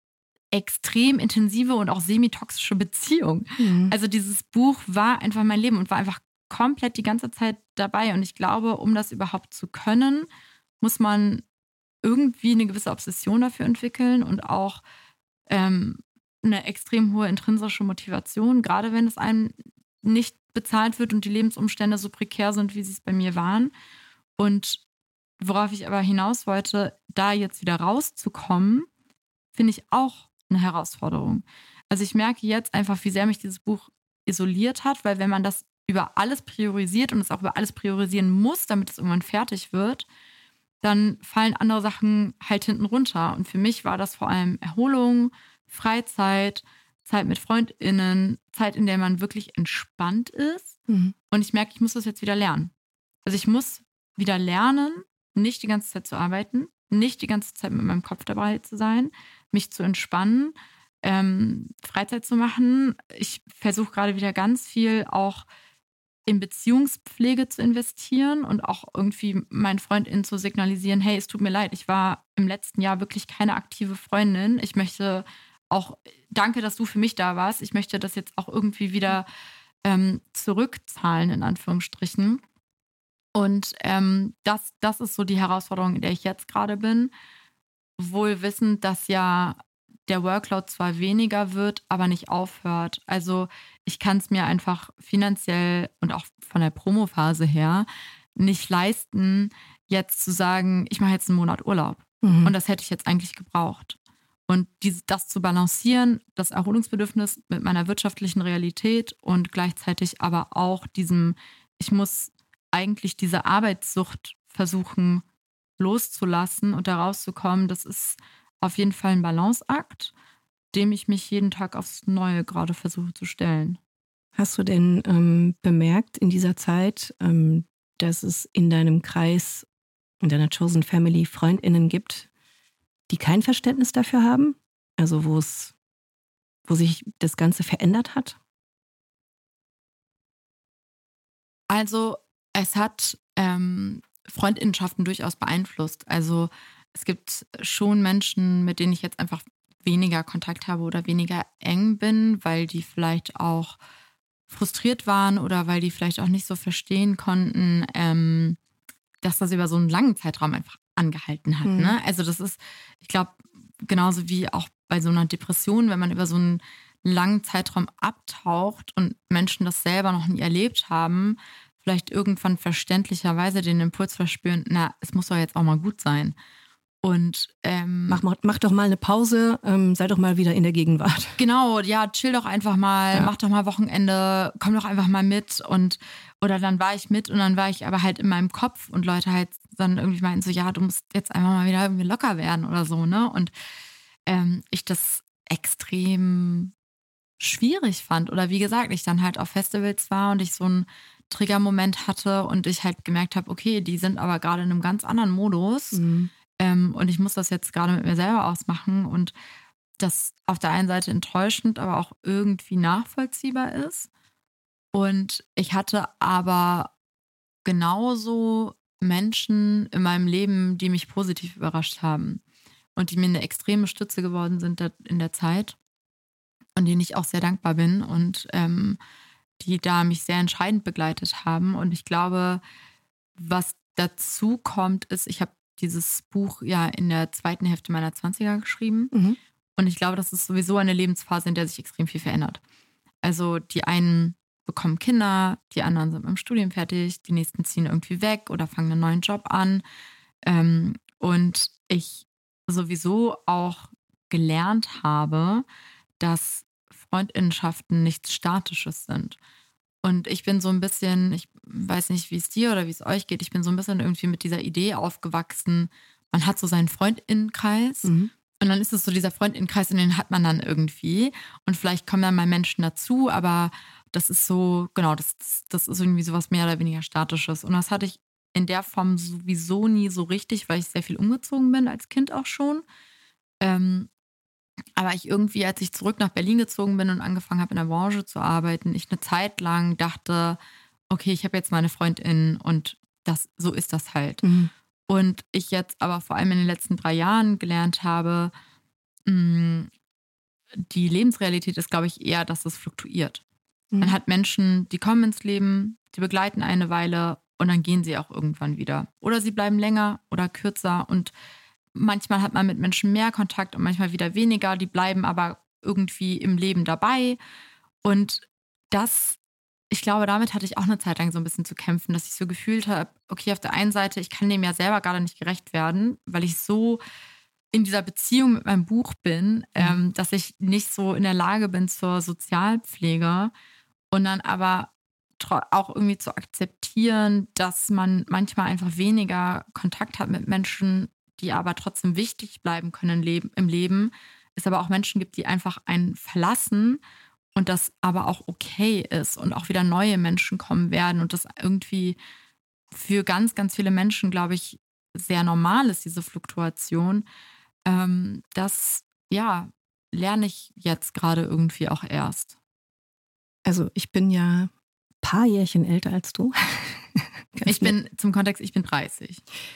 extrem intensive und auch semi-toxische Beziehung. Mhm. Also dieses Buch war einfach mein Leben und war einfach komplett die ganze Zeit dabei und ich glaube, um das überhaupt zu können, muss man irgendwie eine gewisse Obsession dafür entwickeln und auch ähm, eine extrem hohe intrinsische Motivation, gerade wenn es einem nicht bezahlt wird und die Lebensumstände so prekär sind, wie sie es bei mir waren. Und worauf ich aber hinaus wollte, da jetzt wieder rauszukommen, finde ich auch eine Herausforderung. Also ich merke jetzt einfach, wie sehr mich dieses Buch isoliert hat, weil wenn man das über alles priorisiert und es auch über alles priorisieren muss, damit es irgendwann fertig wird, dann fallen andere Sachen halt hinten runter. Und für mich war das vor allem Erholung, Freizeit, Zeit mit FreundInnen, Zeit, in der man wirklich entspannt ist. Mhm. Und ich merke, ich muss das jetzt wieder lernen. Also ich muss wieder lernen, nicht die ganze Zeit zu arbeiten, nicht die ganze Zeit mit meinem Kopf dabei zu sein, mich zu entspannen, ähm, Freizeit zu machen. Ich versuche gerade wieder ganz viel auch in Beziehungspflege zu investieren und auch irgendwie meinen FreundInnen zu signalisieren, hey, es tut mir leid, ich war im letzten Jahr wirklich keine aktive Freundin. Ich möchte auch, danke, dass du für mich da warst. Ich möchte das jetzt auch irgendwie wieder ähm, zurückzahlen, in Anführungsstrichen. Und ähm, das, das ist so die Herausforderung, in der ich jetzt gerade bin. Wohl wissend, dass ja der Workload zwar weniger wird, aber nicht aufhört. Also ich kann es mir einfach finanziell und auch von der Promophase her nicht leisten, jetzt zu sagen, ich mache jetzt einen Monat Urlaub. Mhm. Und das hätte ich jetzt eigentlich gebraucht. Und diese, das zu balancieren, das Erholungsbedürfnis mit meiner wirtschaftlichen Realität und gleichzeitig aber auch diesem, ich muss eigentlich diese Arbeitssucht versuchen loszulassen und da rauszukommen, das ist auf jeden Fall ein Balanceakt, dem ich mich jeden Tag aufs Neue gerade versuche zu stellen. Hast du denn ähm, bemerkt in dieser Zeit, ähm, dass es in deinem Kreis, in deiner Chosen Family FreundInnen gibt, die kein Verständnis dafür haben? Also wo es, wo sich das Ganze verändert hat? Also es hat ähm, Freundinnenschaften durchaus beeinflusst. Also es gibt schon Menschen, mit denen ich jetzt einfach weniger Kontakt habe oder weniger eng bin, weil die vielleicht auch frustriert waren oder weil die vielleicht auch nicht so verstehen konnten, ähm, dass das über so einen langen Zeitraum einfach angehalten hat. Mhm. Ne? Also das ist, ich glaube, genauso wie auch bei so einer Depression, wenn man über so einen langen Zeitraum abtaucht und Menschen das selber noch nie erlebt haben, vielleicht irgendwann verständlicherweise den Impuls verspüren, na, es muss doch jetzt auch mal gut sein. Und ähm, mach, mach doch mal eine Pause, ähm, sei doch mal wieder in der Gegenwart. Genau, ja, chill doch einfach mal, ja. Mach doch mal Wochenende, komm doch einfach mal mit. Und oder dann war ich mit und dann war ich aber halt in meinem Kopf und Leute halt dann irgendwie meinten so, ja, du musst jetzt einfach mal wieder irgendwie locker werden oder so, ne? Und ähm, ich das extrem schwierig fand. Oder wie gesagt, ich dann halt auf Festivals war und ich so einen Triggermoment hatte und ich halt gemerkt habe, okay, die sind aber gerade in einem ganz anderen Modus. Mhm. Ähm, und ich muss das jetzt gerade mit mir selber ausmachen und das auf der einen Seite enttäuschend, aber auch irgendwie nachvollziehbar ist. Und ich hatte aber genauso Menschen in meinem Leben, die mich positiv überrascht haben und die mir eine extreme Stütze geworden sind in der Zeit und denen ich auch sehr dankbar bin und ähm, die da mich sehr entscheidend begleitet haben. Und ich glaube, was dazu kommt, ist, ich habe dieses Buch ja in der zweiten Hälfte meiner zwanziger geschrieben. Mhm. Und ich glaube, das ist sowieso eine Lebensphase, in der sich extrem viel verändert. Also die einen bekommen Kinder, die anderen sind mit dem Studium fertig, die nächsten ziehen irgendwie weg oder fangen einen neuen Job an. Und ich sowieso auch gelernt habe, dass Freundinnenschaften nichts Statisches sind. Und ich bin so ein bisschen, ich weiß nicht, wie es dir oder wie es euch geht, ich bin so ein bisschen irgendwie mit dieser Idee aufgewachsen, man hat so seinen Freundinnenkreis Mhm. und dann ist es so dieser Freundinnenkreis und den hat man dann irgendwie und vielleicht kommen dann mal Menschen dazu, aber das ist so, genau, das, das ist irgendwie sowas mehr oder weniger Statisches. Und das hatte ich in der Form sowieso nie so richtig, weil ich sehr viel umgezogen bin, als Kind auch schon. Ähm, aber ich irgendwie, als ich zurück nach Berlin gezogen bin und angefangen habe, in der Branche zu arbeiten, ich eine Zeit lang dachte, okay, ich habe jetzt meine Freundin und das, so ist das halt. Mhm. Und ich jetzt aber vor allem in den letzten drei Jahren gelernt habe, mh, die Lebensrealität ist, glaube ich, eher, dass es fluktuiert. Mhm. Man hat Menschen, die kommen ins Leben, die begleiten eine Weile und dann gehen sie auch irgendwann wieder. Oder sie bleiben länger oder kürzer und manchmal hat man mit Menschen mehr Kontakt und manchmal wieder weniger. Die bleiben aber irgendwie im Leben dabei. Und das, ich glaube, damit hatte ich auch eine Zeit lang so ein bisschen zu kämpfen, dass ich so gefühlt habe, okay, auf der einen Seite, ich kann dem ja selber gerade nicht gerecht werden, weil ich so in dieser Beziehung mit meinem Buch bin, ähm, dass ich nicht so in der Lage bin zur Sozialpflege und dann aber tro- auch irgendwie zu akzeptieren, dass man manchmal einfach weniger Kontakt hat mit Menschen, die aber trotzdem wichtig bleiben können im Leben, im Leben, es aber auch Menschen gibt, die einfach einen verlassen und das aber auch okay ist und auch wieder neue Menschen kommen werden und das irgendwie für ganz, ganz viele Menschen, glaube ich, sehr normal ist, diese Fluktuation. Ähm, das, ja, lerne ich jetzt gerade irgendwie auch erst. Also ich bin ja ein paar Jährchen älter als du. Ganz Ich bin, zum Kontext, ich bin dreißig.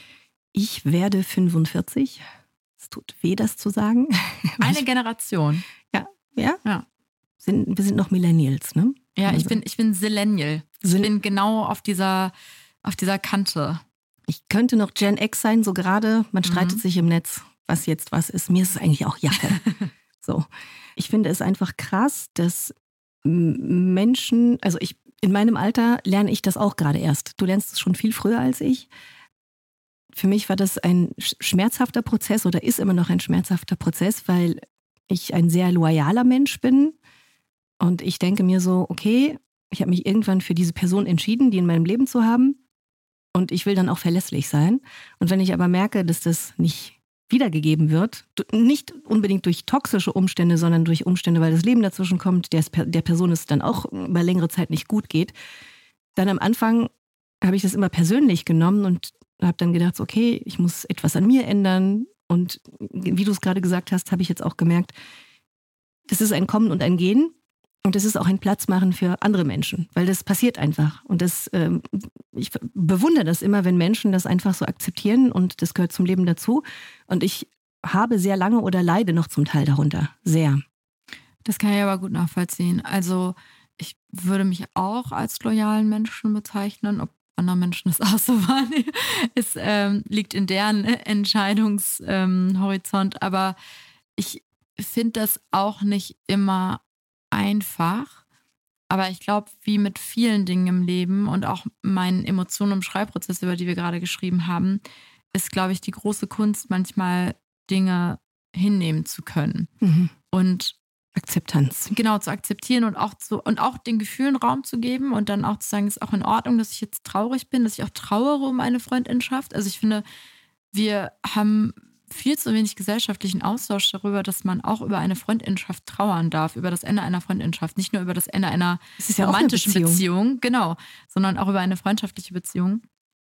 Ich werde fünfundvierzig. Es tut weh, das zu sagen. Eine Generation. Ja, ja. Ja. Sind, wir sind noch Millennials, ne? Ja, ich Also, bin, ich bin Zillennial. Ich Sil- bin genau auf dieser, auf dieser Kante. ich könnte noch Gen X sein, so gerade. Man streitet Mhm. sich im Netz, was jetzt was ist. Mir ist es eigentlich auch Jacke. So. Ich finde es einfach krass, dass m- Menschen, also ich, in meinem Alter lerne ich das auch gerade erst. Du lernst es schon viel früher als ich. Für mich war das ein sch- schmerzhafter Prozess oder ist immer noch ein schmerzhafter Prozess, weil ich ein sehr loyaler Mensch bin. Und ich denke mir so, okay, ich habe mich irgendwann für diese Person entschieden, die in meinem Leben zu haben. Und ich will dann auch verlässlich sein. Und wenn ich aber merke, dass das nicht wiedergegeben wird, du- nicht unbedingt durch toxische Umstände, sondern durch Umstände, weil das Leben dazwischen kommt, der, es per- der Person es dann auch über längere Zeit nicht gut geht, dann am Anfang habe ich das immer persönlich genommen und habe dann gedacht, so, okay, ich muss etwas an mir ändern. Und wie du es gerade gesagt hast, habe ich jetzt auch gemerkt, das ist ein Kommen und ein Gehen. Und es ist auch ein Platz machen für andere Menschen, weil das passiert einfach. Und das, ähm, ich bewundere das immer, wenn Menschen das einfach so akzeptieren und das gehört zum Leben dazu. Und ich habe sehr lange oder leide noch zum Teil darunter. Sehr. Das kann ich aber gut nachvollziehen. Also ich würde mich auch als loyalen Menschen bezeichnen, ob andere Menschen das auch so wahrnehmen. Es ähm, liegt in deren Entscheidungshorizont. Ähm, aber ich finde das auch nicht immer einfach. Aber ich glaube, wie mit vielen Dingen im Leben und auch meinen Emotionen im Schreibprozess, über die wir gerade geschrieben haben, ist, glaube ich, die große Kunst, manchmal Dinge hinnehmen zu können. Mhm. Und Akzeptanz. genau zu akzeptieren und auch zu und auch den Gefühlen Raum zu geben und dann auch zu sagen, es ist auch in Ordnung, dass ich jetzt traurig bin, dass ich auch trauere um eine Freundinnenschaft. Also ich finde, wir haben viel zu wenig gesellschaftlichen Austausch darüber, dass man auch über eine Freundinnenschaft trauern darf, über das Ende einer Freundinnenschaft, nicht nur über das Ende einer Es ist ja auch eine romantischen Beziehung. Beziehung, genau, sondern auch über eine freundschaftliche Beziehung.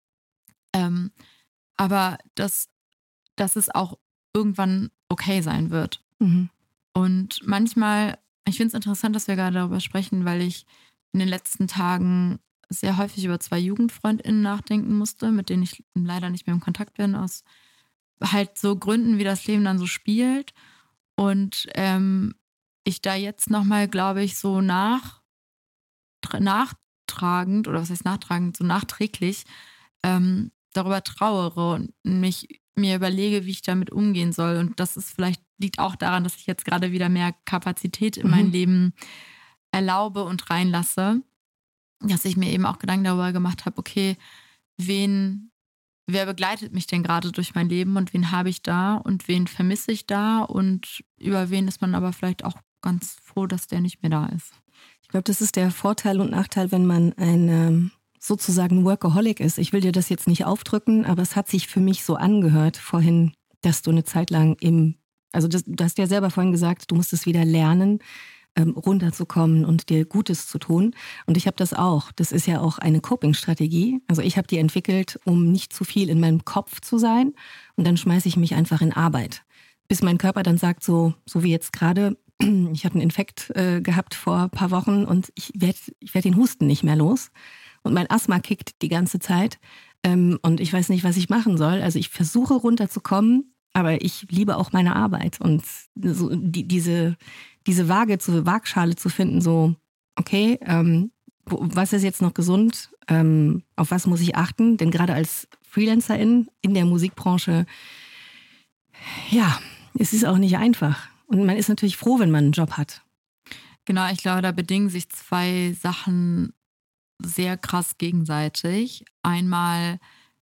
Ähm, aber dass, dass es auch irgendwann okay sein wird. Mhm. Und manchmal, ich finde es interessant, dass wir gerade darüber sprechen, weil ich in den letzten Tagen sehr häufig über zwei JugendfreundInnen nachdenken musste, mit denen ich leider nicht mehr im Kontakt bin, aus halt so Gründen, wie das Leben dann so spielt. Und ähm, ich da jetzt nochmal, glaube ich, so nach, nachtragend, oder was heißt nachtragend, so nachträglich ähm, darüber trauere und mich mir überlege, wie ich damit umgehen soll. Und das ist vielleicht, liegt auch daran, dass ich jetzt gerade wieder mehr Kapazität in Mhm. mein Leben erlaube und reinlasse, dass ich mir eben auch Gedanken darüber gemacht habe, okay, wen wer begleitet mich denn gerade durch mein Leben und wen habe ich da und wen vermisse ich da und über wen ist man aber vielleicht auch ganz froh, dass der nicht mehr da ist. Ich glaube, das ist der Vorteil und Nachteil, wenn man ein ähm, sozusagen Workaholic ist. Ich will dir das jetzt nicht aufdrücken, aber es hat sich für mich so angehört vorhin, dass du eine Zeit lang im, also das, du hast ja selber vorhin gesagt, du musstest wieder lernen, ähm, runterzukommen und dir Gutes zu tun. Und ich habe das auch. Das ist ja auch eine Coping-Strategie. Also ich habe die entwickelt, um nicht zu viel in meinem Kopf zu sein. Und dann schmeiße ich mich einfach in Arbeit. Bis mein Körper dann sagt, so, so wie jetzt gerade, ich habe einen Infekt äh, gehabt vor ein paar Wochen und ich werde ich werd den Husten nicht mehr los. Und mein Asthma kickt die ganze Zeit. Ähm, und ich weiß nicht, was ich machen soll. Also ich versuche runterzukommen, aber ich liebe auch meine Arbeit. Und so die, diese, diese Waage, zu, Waagschale zu finden, so, okay, ähm, wo, was ist jetzt noch gesund? Ähm, auf was muss ich achten? Denn gerade als Freelancerin in der Musikbranche, ja, es ist auch nicht einfach. Und man ist natürlich froh, wenn man einen Job hat. Genau, ich glaube, da bedingen sich zwei Sachen sehr krass gegenseitig. Einmal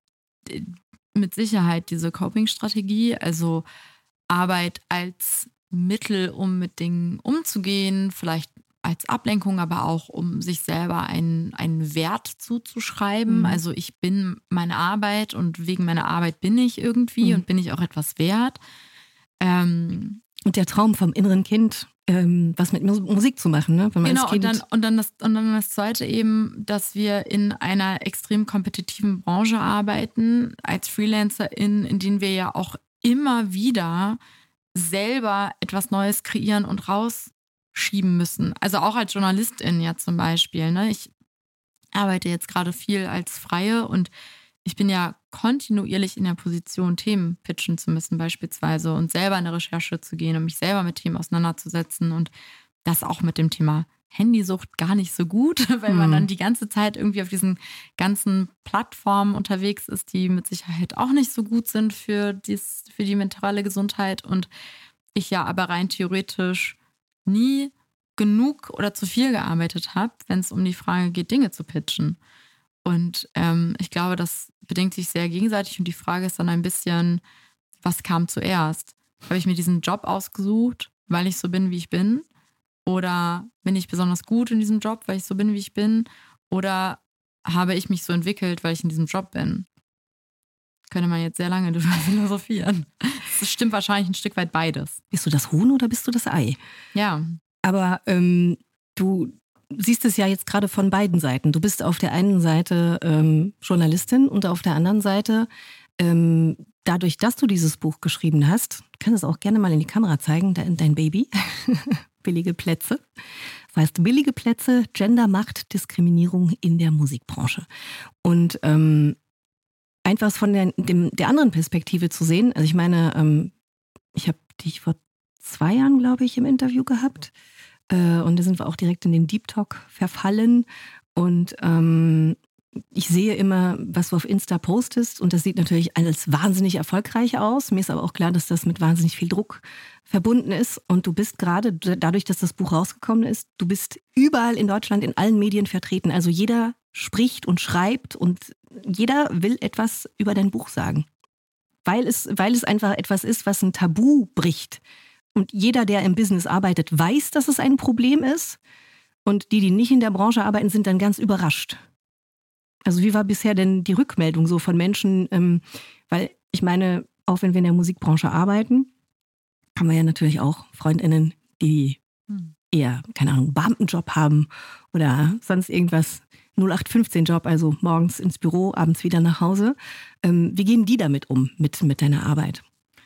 mit Sicherheit diese Coping-Strategie, also Arbeit als Mittel, um mit Dingen umzugehen, vielleicht als Ablenkung, aber auch um sich selber einen, einen Wert zuzuschreiben. Mhm. Also ich bin meine Arbeit und wegen meiner Arbeit bin ich irgendwie mhm. und bin ich auch etwas wert. Ähm, und der Traum vom inneren Kind, ähm, was mit Musik zu machen, ne? Wenn man genau, als Kind und, dann, und, dann das, und dann das Zweite eben, dass wir in einer extrem kompetitiven Branche arbeiten, als FreelancerInnen, in denen wir ja auch immer wieder selber etwas Neues kreieren und rausschieben müssen. Also auch als JournalistIn ja zum Beispiel. Ne? Ich arbeite jetzt gerade viel als Freie und ich bin ja kontinuierlich in der Position, Themen pitchen zu müssen beispielsweise und selber in eine Recherche zu gehen und mich selber mit Themen auseinanderzusetzen und das auch mit dem Thema Handysucht gar nicht so gut, weil man dann die ganze Zeit irgendwie auf diesen ganzen Plattformen unterwegs ist, die mit Sicherheit auch nicht so gut sind für, dies, für die mentale Gesundheit und ich ja aber rein theoretisch nie genug oder zu viel gearbeitet habe, wenn es um die Frage geht, Dinge zu pitchen. Und ähm, ich glaube, das bedingt sich sehr gegenseitig und die Frage ist dann ein bisschen, was kam zuerst? Habe ich mir diesen Job ausgesucht, weil ich so bin, wie ich bin? Oder bin ich besonders gut in diesem Job, weil ich so bin, wie ich bin? Oder habe ich mich so entwickelt, weil ich in diesem Job bin? Könnte man jetzt sehr lange darüber philosophieren. Das stimmt wahrscheinlich ein Stück weit beides. Bist du das Huhn oder bist du das Ei? Ja. Aber ähm, du siehst es ja jetzt gerade von beiden Seiten. Du bist auf der einen Seite ähm, Journalistin und auf der anderen Seite, ähm, dadurch, dass du dieses Buch geschrieben hast, kannst du es auch gerne mal in die Kamera zeigen, dein, dein Baby, billige Plätze. Das heißt, billige Plätze, Gender, Macht, Diskriminierung in der Musikbranche. Und ähm, einfach von der, dem, der anderen Perspektive zu sehen, also ich meine, ähm, ich habe dich vor zwei Jahren, glaube ich, im Interview gehabt. Und da sind wir auch direkt in den Deep Talk verfallen. Und ähm, ich sehe immer, was du auf Insta postest. Und das sieht natürlich alles wahnsinnig erfolgreich aus. Mir ist aber auch klar, dass das mit wahnsinnig viel Druck verbunden ist. Und du bist gerade, dadurch, dass das Buch rausgekommen ist, du bist überall in Deutschland in allen Medien vertreten. Also jeder spricht und schreibt und jeder will etwas über dein Buch sagen. Weil es, weil es einfach etwas ist, was ein Tabu bricht. Und jeder, der im Business arbeitet, weiß, dass es ein Problem ist. Und die, die nicht in der Branche arbeiten, sind dann ganz überrascht. Also wie war bisher denn die Rückmeldung so von Menschen? Ähm, weil ich meine, auch wenn wir in der Musikbranche arbeiten, haben wir ja natürlich auch FreundInnen, die eher, keine Ahnung, Beamtenjob haben oder sonst irgendwas, null acht fünfzehn Job, also morgens ins Büro, abends wieder nach Hause. Ähm, wie gehen die damit um, mit, mit deiner Arbeit?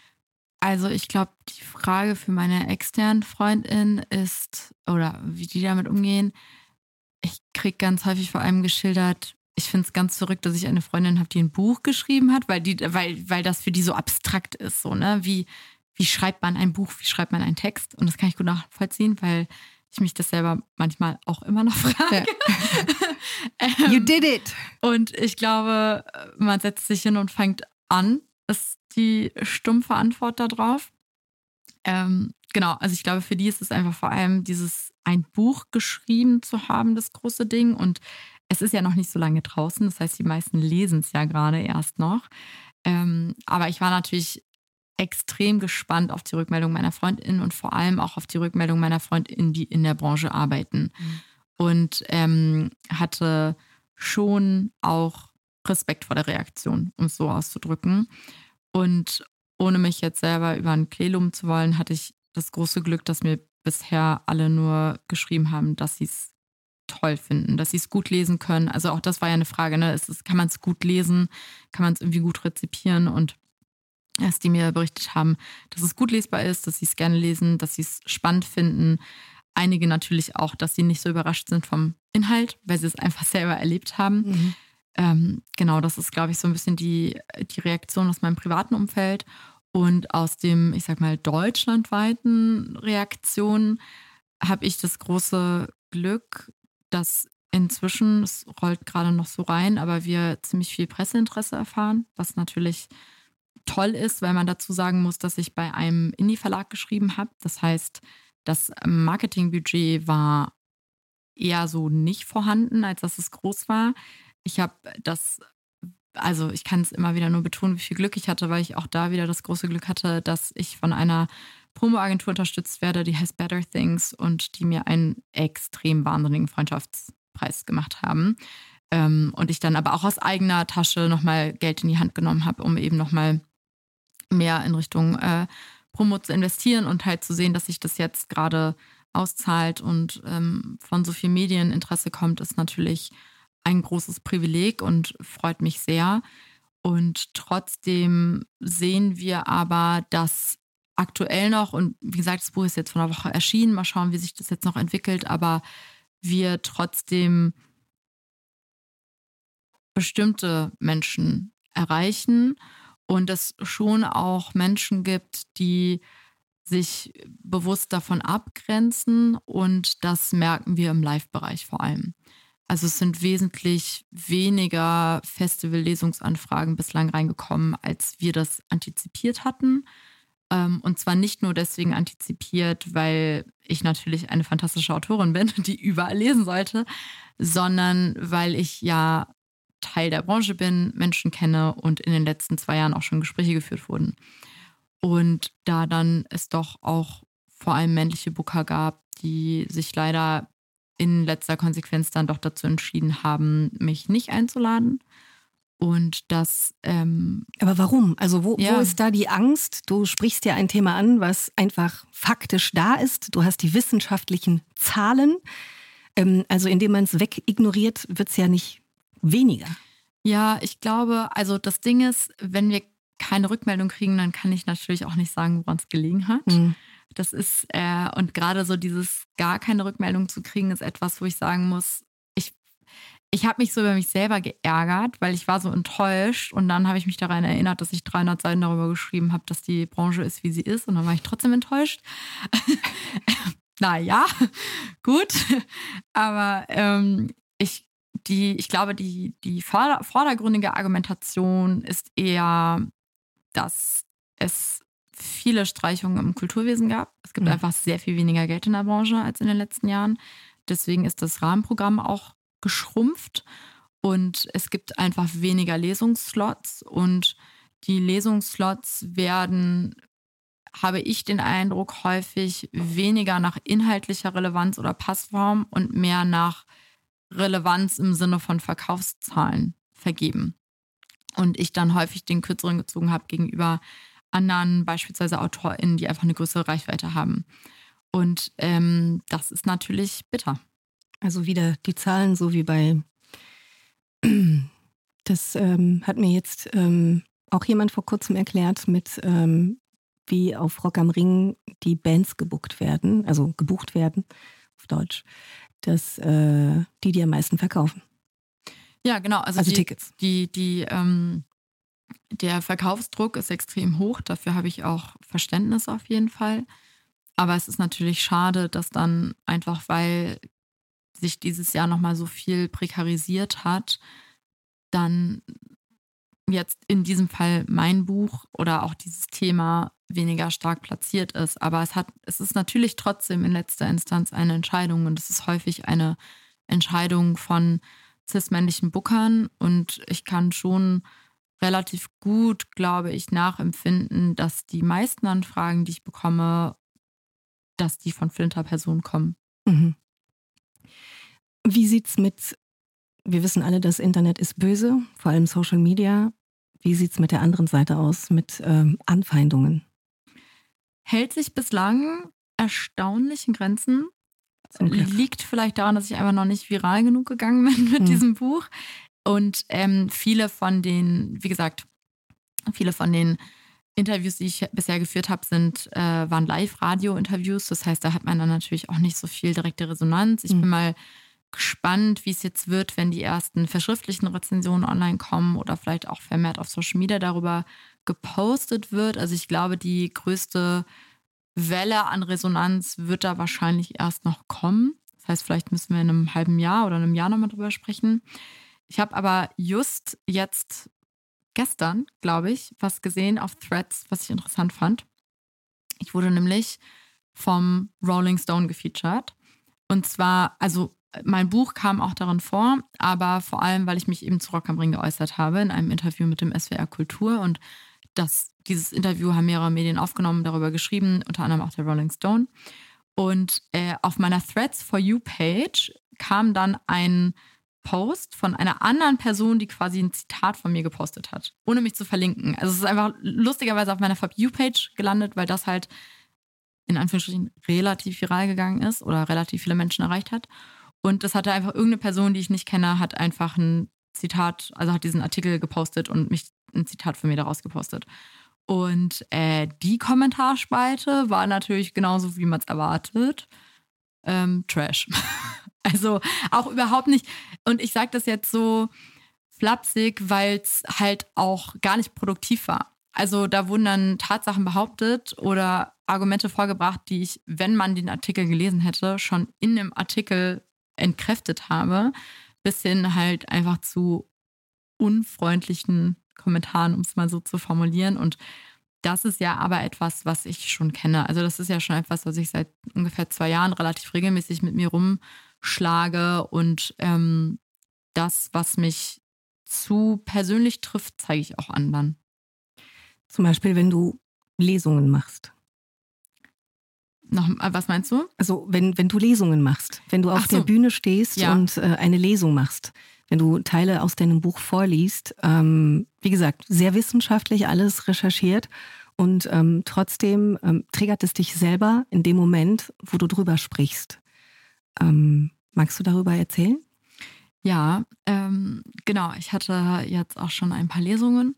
Also ich glaube, die Frage für meine externen Freundin ist, oder wie die damit umgehen, ich kriege ganz häufig vor allem geschildert, ich finde es ganz verrückt, dass ich eine Freundin habe, die ein Buch geschrieben hat, weil, die, weil, weil das für die so abstrakt ist. So, ne? Wie, wie schreibt man ein Buch, wie schreibt man einen Text? Und das kann ich gut nachvollziehen, weil ich mich das selber manchmal auch immer noch frage. Ja. ähm, you did it! Und ich glaube, man setzt sich hin und fängt an, ist die stumpfe Antwort darauf. Ähm, genau, also ich glaube, für die ist es einfach vor allem dieses, ein Buch geschrieben zu haben, das große Ding. Und es ist ja noch nicht so lange draußen, das heißt, die meisten lesen es ja gerade erst noch. Ähm, aber ich war natürlich extrem gespannt auf die Rückmeldung meiner FreundInnen und vor allem auch auf die Rückmeldung meiner FreundInnen, die in der Branche arbeiten. Mhm. Und ähm, hatte schon auch Respekt vor der Reaktion, um es so auszudrücken. Und ohne mich jetzt selber über einen Klee loben zu wollen, hatte ich das große Glück, dass mir bisher alle nur geschrieben haben, dass sie es toll finden, dass sie es gut lesen können. Also auch das war ja eine Frage, ne? Ist es, kann man es gut lesen? Kann man es irgendwie gut rezipieren? Und dass die mir berichtet haben, dass es gut lesbar ist, dass sie es gerne lesen, dass sie es spannend finden. Einige natürlich auch, dass sie nicht so überrascht sind vom Inhalt, weil sie es einfach selber erlebt haben. Mhm. Ähm, genau, das ist, glaube ich, so ein bisschen die, die Reaktion aus meinem privaten Umfeld. Und aus dem, ich sag mal, deutschlandweiten Reaktionen habe ich das große Glück, dass inzwischen, es rollt gerade noch so rein, aber wir ziemlich viel Presseinteresse erfahren, was natürlich toll ist, weil man dazu sagen muss, dass ich bei einem Indie-Verlag geschrieben habe. Das heißt, das Marketingbudget war eher so nicht vorhanden, als dass es groß war. Ich habe das, also ich kann es immer wieder nur betonen, wie viel Glück ich hatte, weil ich auch da wieder das große Glück hatte, dass ich von einer Promo-Agentur unterstützt werde, die heißt Better Things und die mir einen extrem wahnsinnigen Freundschaftspreis gemacht haben. Ähm, und ich dann aber auch aus eigener Tasche nochmal Geld in die Hand genommen habe, um eben nochmal mehr in Richtung äh, Promo zu investieren und halt zu sehen, dass sich das jetzt gerade auszahlt und ähm, von so viel Medieninteresse kommt, ist natürlich ein großes Privileg und freut mich sehr. Und trotzdem sehen wir aber, dass aktuell noch, und wie gesagt, das Buch ist jetzt vor einer Woche erschienen, mal schauen, wie sich das jetzt noch entwickelt, aber wir trotzdem bestimmte Menschen erreichen und es schon auch Menschen gibt, die sich bewusst davon abgrenzen und das merken wir im Live-Bereich vor allem. Also es sind wesentlich weniger Festival-Lesungsanfragen bislang reingekommen, als wir das antizipiert hatten. Und zwar nicht nur deswegen antizipiert, weil ich natürlich eine fantastische Autorin bin, die überall lesen sollte, sondern weil ich ja Teil der Branche bin, Menschen kenne und in den letzten zwei Jahren auch schon Gespräche geführt wurden. Und da dann es doch auch vor allem männliche Booker gab, die sich leider in letzter Konsequenz dann doch dazu entschieden haben, mich nicht einzuladen. Und das. Ähm, Aber warum? Also, wo, ja. wo ist da die Angst? Du sprichst ja ein Thema an, was einfach faktisch da ist. Du hast die wissenschaftlichen Zahlen. Ähm, also, indem man es wegignoriert, wird es ja nicht weniger. Ja, ich glaube, also das Ding ist, wenn wir keine Rückmeldung kriegen, dann kann ich natürlich auch nicht sagen, woran es gelegen hat. Mhm. Das ist, äh, und gerade so dieses gar keine Rückmeldung zu kriegen, ist etwas, wo ich sagen muss, ich, ich habe mich so über mich selber geärgert, weil ich war so enttäuscht und dann habe ich mich daran erinnert, dass ich dreihundert Seiten darüber geschrieben habe, dass die Branche ist, wie sie ist und dann war ich trotzdem enttäuscht. Naja, gut, aber ähm, ich Die, ich glaube, die, die vordergründige Argumentation ist eher, dass es viele Streichungen im Kulturwesen gab. Es gibt mhm. einfach sehr viel weniger Geld in der Branche als in den letzten Jahren. Deswegen ist das Rahmenprogramm auch geschrumpft und es gibt einfach weniger Lesungsslots und die Lesungsslots werden, habe ich den Eindruck, häufig weniger nach inhaltlicher Relevanz oder Passform und mehr nach Relevanz im Sinne von Verkaufszahlen vergeben. Und ich dann häufig den Kürzeren gezogen habe gegenüber anderen, beispielsweise AutorInnen, die einfach eine größere Reichweite haben. Und ähm, das ist natürlich bitter. Also wieder die Zahlen, so wie bei, das ähm, hat mir jetzt ähm, auch jemand vor kurzem erklärt, mit ähm, wie auf Rock am Ring die Bands gebucht werden, also gebucht werden auf Deutsch, dass äh, die, die am meisten verkaufen. Ja, genau. Also, also die, Tickets. Die, die, ähm, der Verkaufsdruck ist extrem hoch. Dafür habe ich auch Verständnis auf jeden Fall. Aber es ist natürlich schade, dass dann einfach, weil sich dieses Jahr nochmal so viel prekarisiert hat, dann jetzt in diesem Fall mein Buch oder auch dieses Thema weniger stark platziert ist. Aber es hat, es ist natürlich trotzdem in letzter Instanz eine Entscheidung und es ist häufig eine Entscheidung von cis-männlichen Bookern und ich kann schon relativ gut, glaube ich, nachempfinden, dass die meisten Anfragen, die ich bekomme, dass die von Flinter-Personen kommen. Mhm. Wie sieht's mit, wir wissen alle, das Internet ist böse, vor allem Social Media. Wie sieht's mit der anderen Seite aus, mit ähm, Anfeindungen? Hält sich bislang erstaunlich in Grenzen. Liegt vielleicht daran, dass ich einfach noch nicht viral genug gegangen bin mit hm. diesem Buch. Und ähm, viele von den, wie gesagt, viele von den Interviews, die ich bisher geführt habe, sind, äh, waren Live-Radio-Interviews. Das heißt, da hat man dann natürlich auch nicht so viel direkte Resonanz. Ich hm. bin mal gespannt, wie es jetzt wird, wenn die ersten verschriftlichen Rezensionen online kommen oder vielleicht auch vermehrt auf Social Media darüber gepostet wird. Also ich glaube, die größte Welle an Resonanz wird da wahrscheinlich erst noch kommen. Das heißt, vielleicht müssen wir in einem halben Jahr oder einem Jahr nochmal drüber sprechen. Ich habe aber just jetzt gestern, glaube ich, was gesehen auf Threads, was ich interessant fand. Ich wurde nämlich vom Rolling Stone gefeatured. Und zwar, also mein Buch kam auch darin vor, aber vor allem, weil ich mich eben zu Rock am Ring geäußert habe in einem Interview mit dem S W R Kultur. Und das, dieses Interview haben mehrere Medien aufgenommen, darüber geschrieben, unter anderem auch der Rolling Stone. Und äh, auf meiner Threads for You Page kam dann ein Post von einer anderen Person, die quasi ein Zitat von mir gepostet hat, ohne mich zu verlinken. Also es ist einfach lustigerweise auf meiner For You Page gelandet, weil das halt in Anführungsstrichen relativ viral gegangen ist oder relativ viele Menschen erreicht hat. Und das hatte einfach irgendeine Person, die ich nicht kenne, hat einfach ein Zitat, also hat diesen Artikel gepostet und mich ein Zitat von mir daraus gepostet. Und äh, die Kommentarspalte war natürlich genauso, wie man es erwartet. Ähm, Trash. Also auch überhaupt nicht. Und ich sage das jetzt so flapsig, weil es halt auch gar nicht produktiv war. Also da wurden dann Tatsachen behauptet oder Argumente vorgebracht, die ich, wenn man den Artikel gelesen hätte, schon in dem Artikel entkräftet habe, bis hin halt einfach zu unfreundlichen Kommentaren, um es mal so zu formulieren. Und das ist ja aber etwas, was ich schon kenne. Also das ist ja schon etwas, was ich seit ungefähr zwei Jahren relativ regelmäßig mit mir rumschlage. Und ähm, das, was mich zu persönlich trifft, zeige ich auch anderen. Zum Beispiel, wenn du Lesungen machst. Noch, was meinst du? Also wenn, wenn du Lesungen machst, wenn du auf Ach so. der Bühne stehst Ja. und äh, eine Lesung machst, wenn du Teile aus deinem Buch vorliest, ähm, wie gesagt, sehr wissenschaftlich alles recherchiert und ähm, trotzdem ähm, triggert es dich selber in dem Moment, wo du drüber sprichst. Ähm, magst du darüber erzählen? Ja, ähm, genau. Ich hatte jetzt auch schon ein paar Lesungen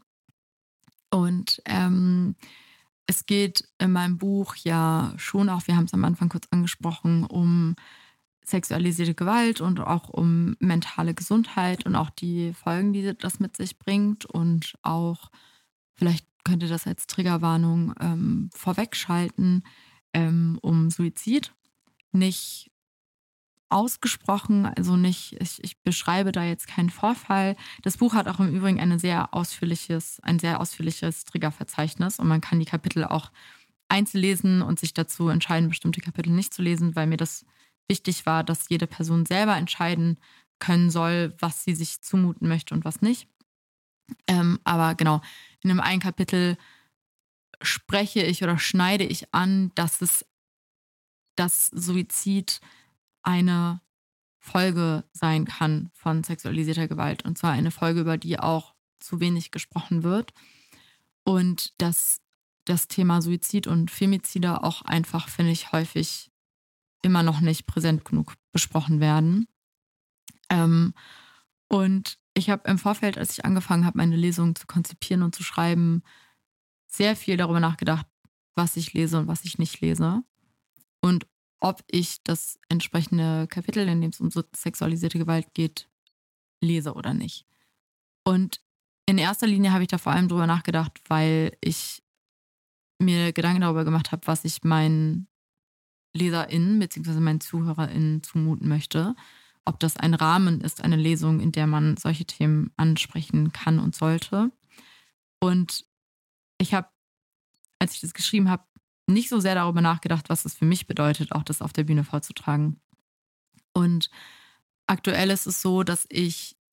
und ähm, es geht in meinem Buch ja schon auch, wir haben es am Anfang kurz angesprochen, um sexualisierte Gewalt und auch um mentale Gesundheit und auch die Folgen, die das mit sich bringt. Und auch, vielleicht könnte das als Triggerwarnung ähm, vorwegschalten, ähm, um Suizid. Nicht ausgesprochen, also nicht, ich, ich beschreibe da jetzt keinen Vorfall. Das Buch hat auch im Übrigen eine sehr ausführliches, ein sehr ausführliches Triggerverzeichnis und man kann die Kapitel auch einzeln lesen und sich dazu entscheiden, bestimmte Kapitel nicht zu lesen, weil mir das wichtig war, dass jede Person selber entscheiden können soll, was sie sich zumuten möchte und was nicht. Ähm, aber genau, in einem einen Kapitel spreche ich oder schneide ich an, dass es das Suizid eine Folge sein kann von sexualisierter Gewalt. Und zwar eine Folge, über die auch zu wenig gesprochen wird. Und dass das Thema Suizid und Femizide auch einfach, finde ich, häufig immer noch nicht präsent genug besprochen werden. Ähm, und ich habe im Vorfeld, als ich angefangen habe, meine Lesung zu konzipieren und zu schreiben, sehr viel darüber nachgedacht, was ich lese und was ich nicht lese. Und ob ich das entsprechende Kapitel, in dem es um so sexualisierte Gewalt geht, lese oder nicht. Und in erster Linie habe ich da vor allem drüber nachgedacht, weil ich mir Gedanken darüber gemacht habe, was ich meinen LeserInnen bzw. meinen ZuhörerInnen zumuten möchte. Ob das ein Rahmen ist, eine Lesung, in der man solche Themen ansprechen kann und sollte. Und ich habe, als ich das geschrieben habe, nicht so sehr darüber nachgedacht, was es für mich bedeutet, auch das auf der Bühne vorzutragen. Und aktuell ist es so, dass ich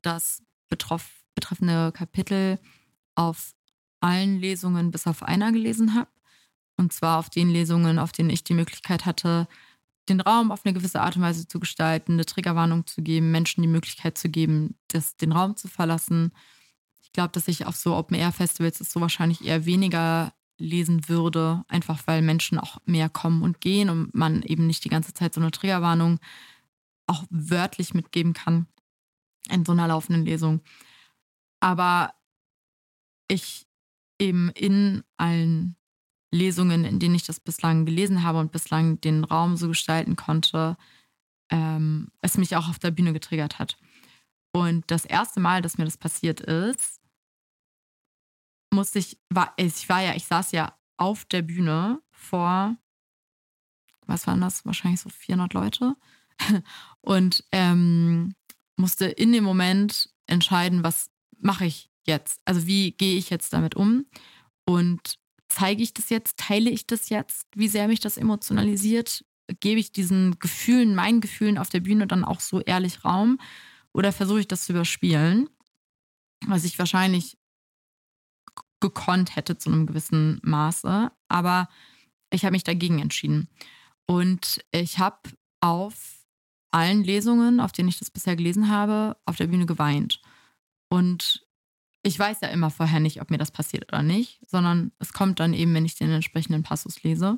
das betroff, betreffende Kapitel auf allen Lesungen bis auf einer gelesen habe. Und zwar auf den Lesungen, auf denen ich die Möglichkeit hatte, den Raum auf eine gewisse Art und Weise zu gestalten, eine Triggerwarnung zu geben, Menschen die Möglichkeit zu geben, das, den Raum zu verlassen. Ich glaube, dass ich auf so Open-Air-Festivals es so wahrscheinlich eher weniger lesen würde, einfach weil Menschen auch mehr kommen und gehen und man eben nicht die ganze Zeit so eine Triggerwarnung auch wörtlich mitgeben kann in so einer laufenden Lesung. Aber ich eben in allen Lesungen, in denen ich das bislang gelesen habe und bislang den Raum so gestalten konnte, ähm, es mich auch auf der Bühne getriggert hat. Und das erste Mal, dass mir das passiert ist, musste ich, war, ich war ja, ich saß ja auf der Bühne vor, was waren das? Wahrscheinlich so vierhundert Leute. Und ähm, musste in dem Moment entscheiden, was mache ich jetzt? Also wie gehe ich jetzt damit um? Und zeige ich das jetzt? Teile ich das jetzt? Wie sehr mich das emotionalisiert? Gebe ich diesen Gefühlen, meinen Gefühlen auf der Bühne dann auch so ehrlich Raum? Oder versuche ich das zu überspielen? Was ich wahrscheinlich gekonnt hätte zu einem gewissen Maße. Aber ich habe mich dagegen entschieden. Und ich habe auf allen Lesungen, auf denen ich das bisher gelesen habe, auf der Bühne geweint. Und ich weiß ja immer vorher nicht, ob mir das passiert oder nicht, sondern es kommt dann eben, wenn ich den entsprechenden Passus lese.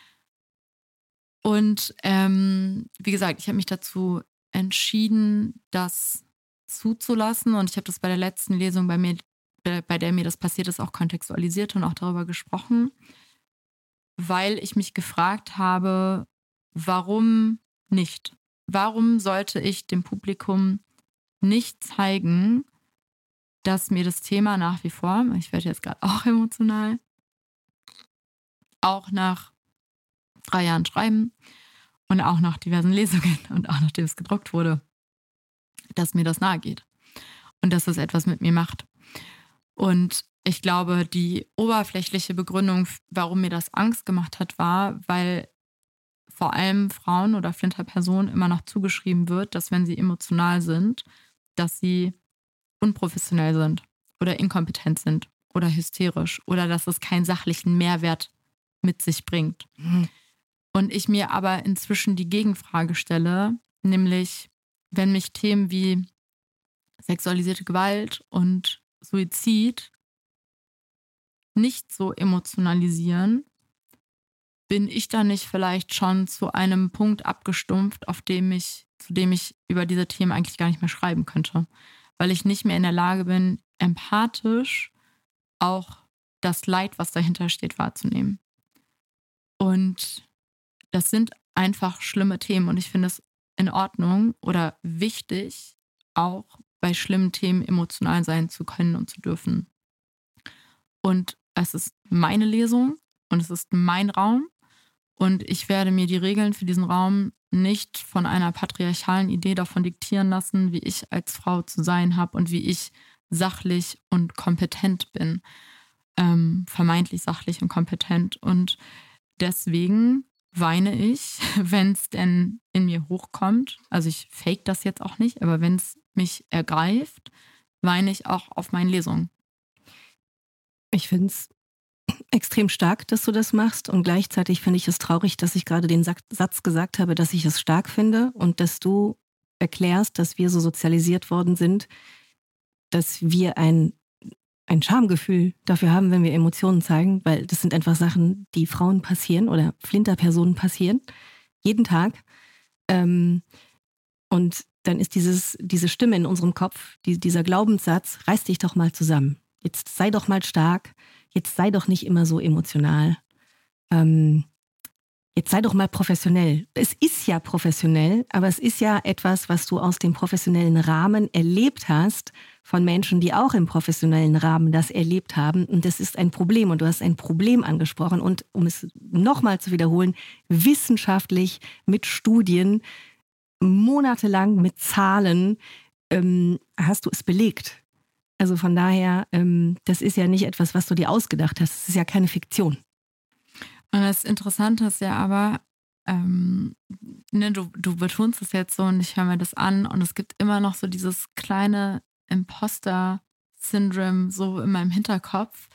Und ähm, wie gesagt, ich habe mich dazu entschieden, das zuzulassen. Und ich habe das bei der letzten Lesung, bei mir, bei der mir das passiert ist, auch kontextualisiert und auch darüber gesprochen, weil ich mich gefragt habe, warum nicht? Warum sollte ich dem Publikum nicht zeigen, dass mir das Thema nach wie vor, ich werde jetzt gerade auch emotional, auch nach drei Jahren Schreiben und auch nach diversen Lesungen und auch nachdem es gedruckt wurde, dass mir das nahe geht und dass das etwas mit mir macht. Und ich glaube, die oberflächliche Begründung, warum mir das Angst gemacht hat, war, weil vor allem Frauen oder Flinterpersonen immer noch zugeschrieben wird, dass wenn sie emotional sind, dass sie unprofessionell sind oder inkompetent sind oder hysterisch oder dass es keinen sachlichen Mehrwert mit sich bringt. Mhm. Und ich mir aber inzwischen die Gegenfrage stelle, nämlich wenn mich Themen wie sexualisierte Gewalt und Suizid nicht so emotionalisieren, bin ich da nicht vielleicht schon zu einem Punkt abgestumpft, auf dem ich, zu dem ich über diese Themen eigentlich gar nicht mehr schreiben könnte. Weil ich nicht mehr in der Lage bin, empathisch auch das Leid, was dahinter steht, wahrzunehmen. Und das sind einfach schlimme Themen und ich finde es in Ordnung oder wichtig, auch bei schlimmen Themen emotional sein zu können und zu dürfen. Und es ist meine Lesung und es ist mein Raum und ich werde mir die Regeln für diesen Raum nicht von einer patriarchalen Idee davon diktieren lassen, wie ich als Frau zu sein habe und wie ich sachlich und kompetent bin. Ähm, vermeintlich sachlich und kompetent. Und deswegen weine ich, wenn es denn in mir hochkommt. Also ich fake das jetzt auch nicht, aber wenn es mich ergreift, weine ich auch auf meinen Lesungen. Ich finde es extrem stark, dass du das machst und gleichzeitig finde ich es traurig, dass ich gerade den Satz gesagt habe, dass ich es stark finde und dass du erklärst, dass wir so sozialisiert worden sind, dass wir ein, ein Schamgefühl dafür haben, wenn wir Emotionen zeigen, weil das sind einfach Sachen, die Frauen passieren oder Flinterpersonen passieren, jeden Tag. Ähm, und dann ist dieses, diese Stimme in unserem Kopf, die, dieser Glaubenssatz, reiß dich doch mal zusammen. Jetzt sei doch mal stark, jetzt sei doch nicht immer so emotional. Ähm, jetzt sei doch mal professionell. Es ist ja professionell, aber es ist ja etwas, was du aus dem professionellen Rahmen erlebt hast, von Menschen, die auch im professionellen Rahmen das erlebt haben. Und das ist ein Problem und du hast ein Problem angesprochen. Und um es nochmal zu wiederholen, wissenschaftlich mit Studien, monatelang mit Zahlen, ähm, hast du es belegt. Also von daher, ähm, das ist ja nicht etwas, was du dir ausgedacht hast. Das ist ja keine Fiktion. Und das Interessante ist ja aber, ähm, ne, du, du betonst es jetzt so und ich höre mir das an und es gibt immer noch so dieses kleine Imposter-Syndrom so in meinem Hinterkopf,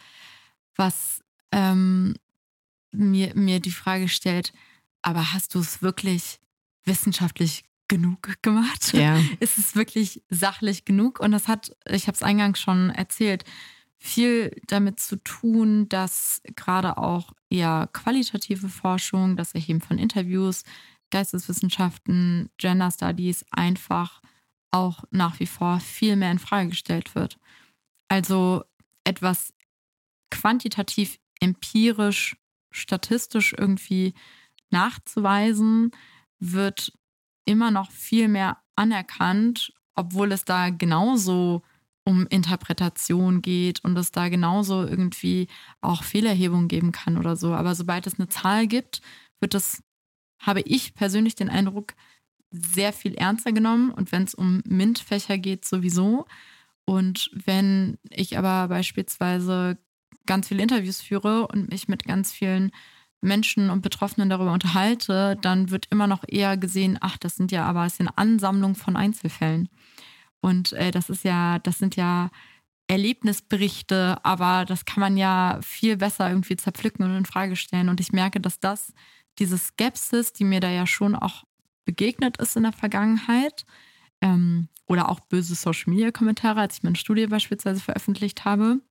was ähm, mir, mir die Frage stellt, aber hast du es wirklich wissenschaftlich genug gemacht? Ja. Ist es wirklich sachlich genug? Und das hat, ich habe es eingangs schon erzählt, viel damit zu tun, dass gerade auch eher qualitative Forschung, das Erheben von Interviews, Geisteswissenschaften, Gender Studies einfach auch nach wie vor viel mehr in Frage gestellt wird. Also etwas quantitativ, empirisch, statistisch irgendwie nachzuweisen, wird immer noch viel mehr anerkannt, obwohl es da genauso um Interpretation geht und es da genauso irgendwie auch Fehlerhebung geben kann oder so. Aber sobald es eine Zahl gibt, wird das, habe ich persönlich den Eindruck, sehr viel ernster genommen. Und wenn es um MINT-Fächer geht, sowieso. Und wenn ich aber beispielsweise ganz viele Interviews führe und mich mit ganz vielen Menschen und Betroffenen darüber unterhalte, dann wird immer noch eher gesehen, ach, das sind ja aber, es ist eine Ansammlung von Einzelfällen. Und äh, das ist ja, das sind ja Erlebnisberichte, aber das kann man ja viel besser irgendwie zerpflücken und in Frage stellen. Und ich merke, dass das, diese Skepsis, die mir da ja schon auch begegnet ist in der Vergangenheit, ähm, oder auch böse Social-Media-Kommentare, als ich meine Studie beispielsweise veröffentlicht habe,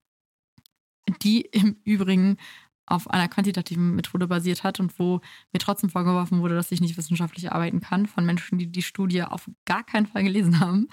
die im Übrigen auf einer quantitativen Methode basiert hat und wo mir trotzdem vorgeworfen wurde, dass ich nicht wissenschaftlich arbeiten kann, von Menschen, die die Studie auf gar keinen Fall gelesen haben.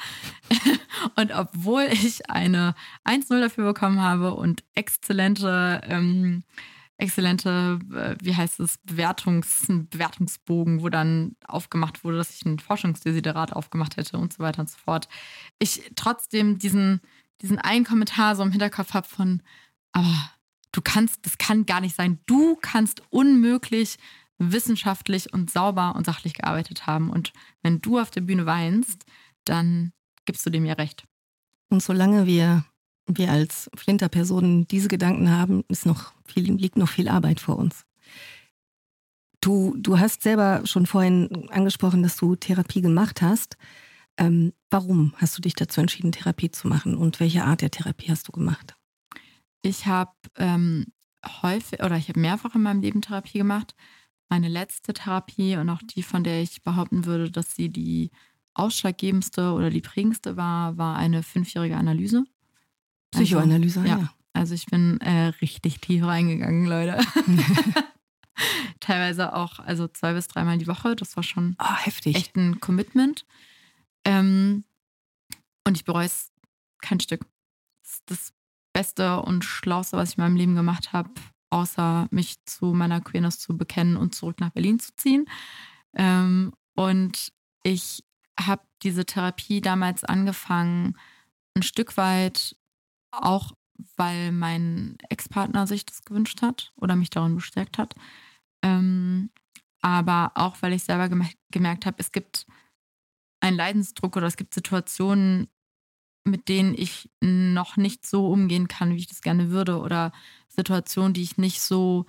Und obwohl ich eine eins null dafür bekommen habe und exzellente, ähm, exzellente, äh, wie heißt es, Bewertungs, Bewertungsbogen, wo dann aufgemacht wurde, dass ich ein Forschungsdesiderat aufgemacht hätte und so weiter und so fort, ich trotzdem diesen, diesen einen Kommentar so im Hinterkopf habe von, aber du kannst, das kann gar nicht sein. Du kannst unmöglich wissenschaftlich und sauber und sachlich gearbeitet haben. Und wenn du auf der Bühne weinst, dann gibst du dem ja recht. Und solange wir, wir als Flinterpersonen diese Gedanken haben, ist noch viel, liegt noch viel Arbeit vor uns. Du, du hast selber schon vorhin angesprochen, dass du Therapie gemacht hast. Ähm, warum hast du dich dazu entschieden, Therapie zu machen? Und welche Art der Therapie hast du gemacht? Ich habe ähm, häufig oder ich habe mehrfach in meinem Leben Therapie gemacht. Meine letzte Therapie und auch die, von der ich behaupten würde, dass sie die ausschlaggebendste oder die prägendste war, war eine fünfjährige Analyse. Psychoanalyse, also, ja. ja. Also ich bin äh, richtig tief reingegangen, Leute. Teilweise auch also zwei bis dreimal die Woche. Das war schon oh, heftig. Echt ein Commitment. Ähm, und ich bereue es kein Stück. Das ist das Beste und Schlauste, was ich in meinem Leben gemacht habe, außer mich zu meiner Queerness zu bekennen und zurück nach Berlin zu ziehen. Ähm, und ich habe diese Therapie damals angefangen, ein Stück weit auch, weil mein Ex-Partner sich das gewünscht hat oder mich darin bestärkt hat. Ähm, aber auch, weil ich selber gemerkt, gemerkt habe, es gibt einen Leidensdruck oder es gibt Situationen, mit denen ich noch nicht so umgehen kann, wie ich das gerne würde, oder Situationen, die ich nicht so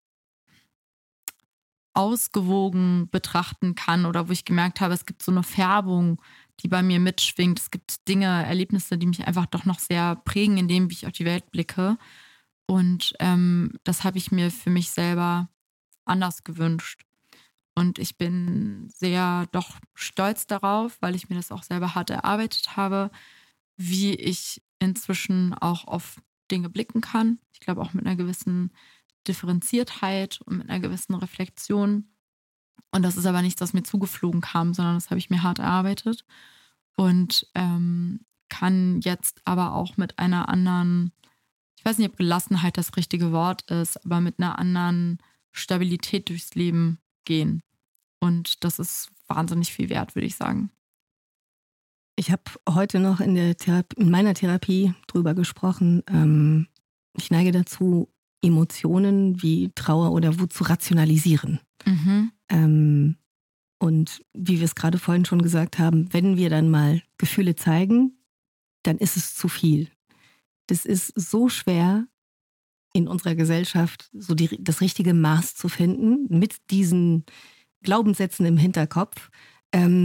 ausgewogen betrachten kann oder wo ich gemerkt habe, es gibt so eine Färbung, die bei mir mitschwingt. Es gibt Dinge, Erlebnisse, die mich einfach doch noch sehr prägen, in dem, wie ich auf die Welt blicke. Und ähm, das habe ich mir für mich selber anders gewünscht. Und ich bin sehr doch stolz darauf, weil ich mir das auch selber hart erarbeitet habe, wie ich inzwischen auch auf Dinge blicken kann. Ich glaube auch mit einer gewissen Differenziertheit und mit einer gewissen Reflexion. Und das ist aber nichts, was mir zugeflogen kam, sondern das habe ich mir hart erarbeitet. Und ähm, kann jetzt aber auch mit einer anderen, ich weiß nicht, ob Gelassenheit das richtige Wort ist, aber mit einer anderen Stabilität durchs Leben gehen. Und das ist wahnsinnig viel wert, würde ich sagen. Ich habe heute noch in, der Therapie, in meiner Therapie drüber gesprochen. Ähm, ich neige dazu, Emotionen wie Trauer oder Wut zu rationalisieren. Mhm. Ähm, und wie wir es gerade vorhin schon gesagt haben, wenn wir dann mal Gefühle zeigen, dann ist es zu viel. Das ist so schwer in unserer Gesellschaft, so die, das richtige Maß zu finden mit diesen Glaubenssätzen im Hinterkopf. Ähm,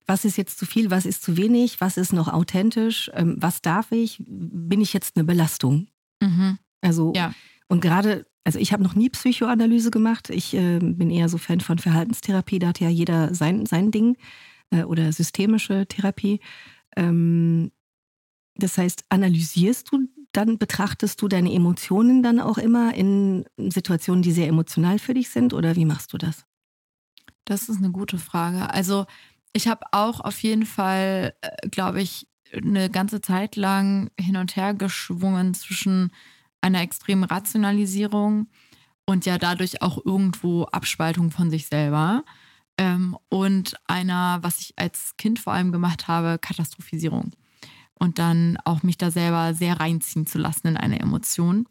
was ist jetzt zu viel, was ist zu wenig, was ist noch authentisch, ähm, was darf ich, bin ich jetzt eine Belastung? Mhm. Also, ja. Und gerade, also ich habe noch nie Psychoanalyse gemacht, ich äh, bin eher so Fan von Verhaltenstherapie, da hat ja jeder sein, sein Ding äh, oder systemische Therapie. Ähm, das heißt, analysierst du dann, betrachtest du deine Emotionen dann auch immer in Situationen, die sehr emotional für dich sind, oder wie machst du das? Das ist eine gute Frage. Also ich habe auch auf jeden Fall, äh, glaube ich, eine ganze Zeit lang hin und her geschwungen zwischen einer extremen Rationalisierung und ja dadurch auch irgendwo Abspaltung von sich selber ähm, und einer, was ich als Kind vor allem gemacht habe, Katastrophisierung. Und dann auch mich da selber sehr reinziehen zu lassen in eine Emotion.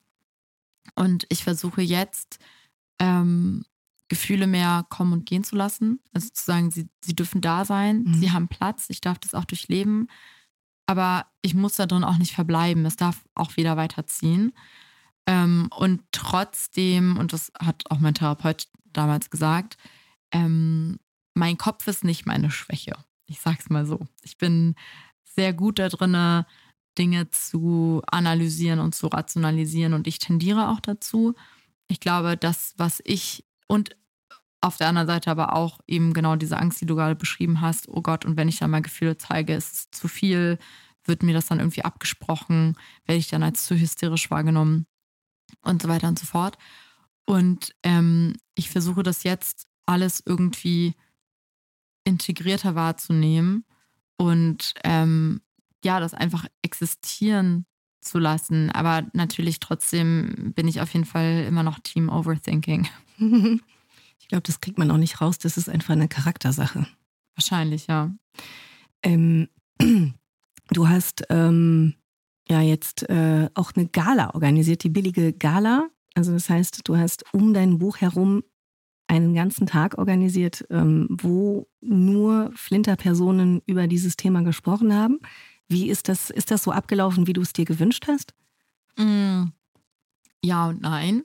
Und ich versuche jetzt, ähm, Gefühle mehr kommen und gehen zu lassen. Also zu sagen, sie, sie dürfen da sein, Mhm. sie haben Platz, ich darf das auch durchleben. Aber ich muss da drin auch nicht verbleiben. Es darf auch wieder weiterziehen. Ähm, und trotzdem, und das hat auch mein Therapeut damals gesagt, ähm, mein Kopf ist nicht meine Schwäche. Ich sag's mal so. Ich bin sehr gut da drin, Dinge zu analysieren und zu rationalisieren. Und ich tendiere auch dazu. Ich glaube, das, was ich und auf der anderen Seite aber auch eben genau diese Angst, die du gerade beschrieben hast, oh Gott, und wenn ich dann mal Gefühle zeige, ist es zu viel, wird mir das dann irgendwie abgesprochen, werde ich dann als zu hysterisch wahrgenommen und so weiter und so fort. Und ähm, ich versuche das jetzt alles irgendwie integrierter wahrzunehmen und ähm, ja, das einfach existieren zu lassen. Aber natürlich trotzdem bin ich auf jeden Fall immer noch Team Overthinking. Ich glaube, das kriegt man auch nicht raus, das ist einfach eine Charaktersache. Wahrscheinlich, ja. Ähm, du hast ähm, ja jetzt äh, auch eine Gala organisiert, die billige Gala. Also das heißt, du hast um dein Buch herum einen ganzen Tag organisiert, ähm, wo nur Flinter-Personen über dieses Thema gesprochen haben. Wie ist das, ist das so abgelaufen, wie du es dir gewünscht hast? Mm, ja und nein.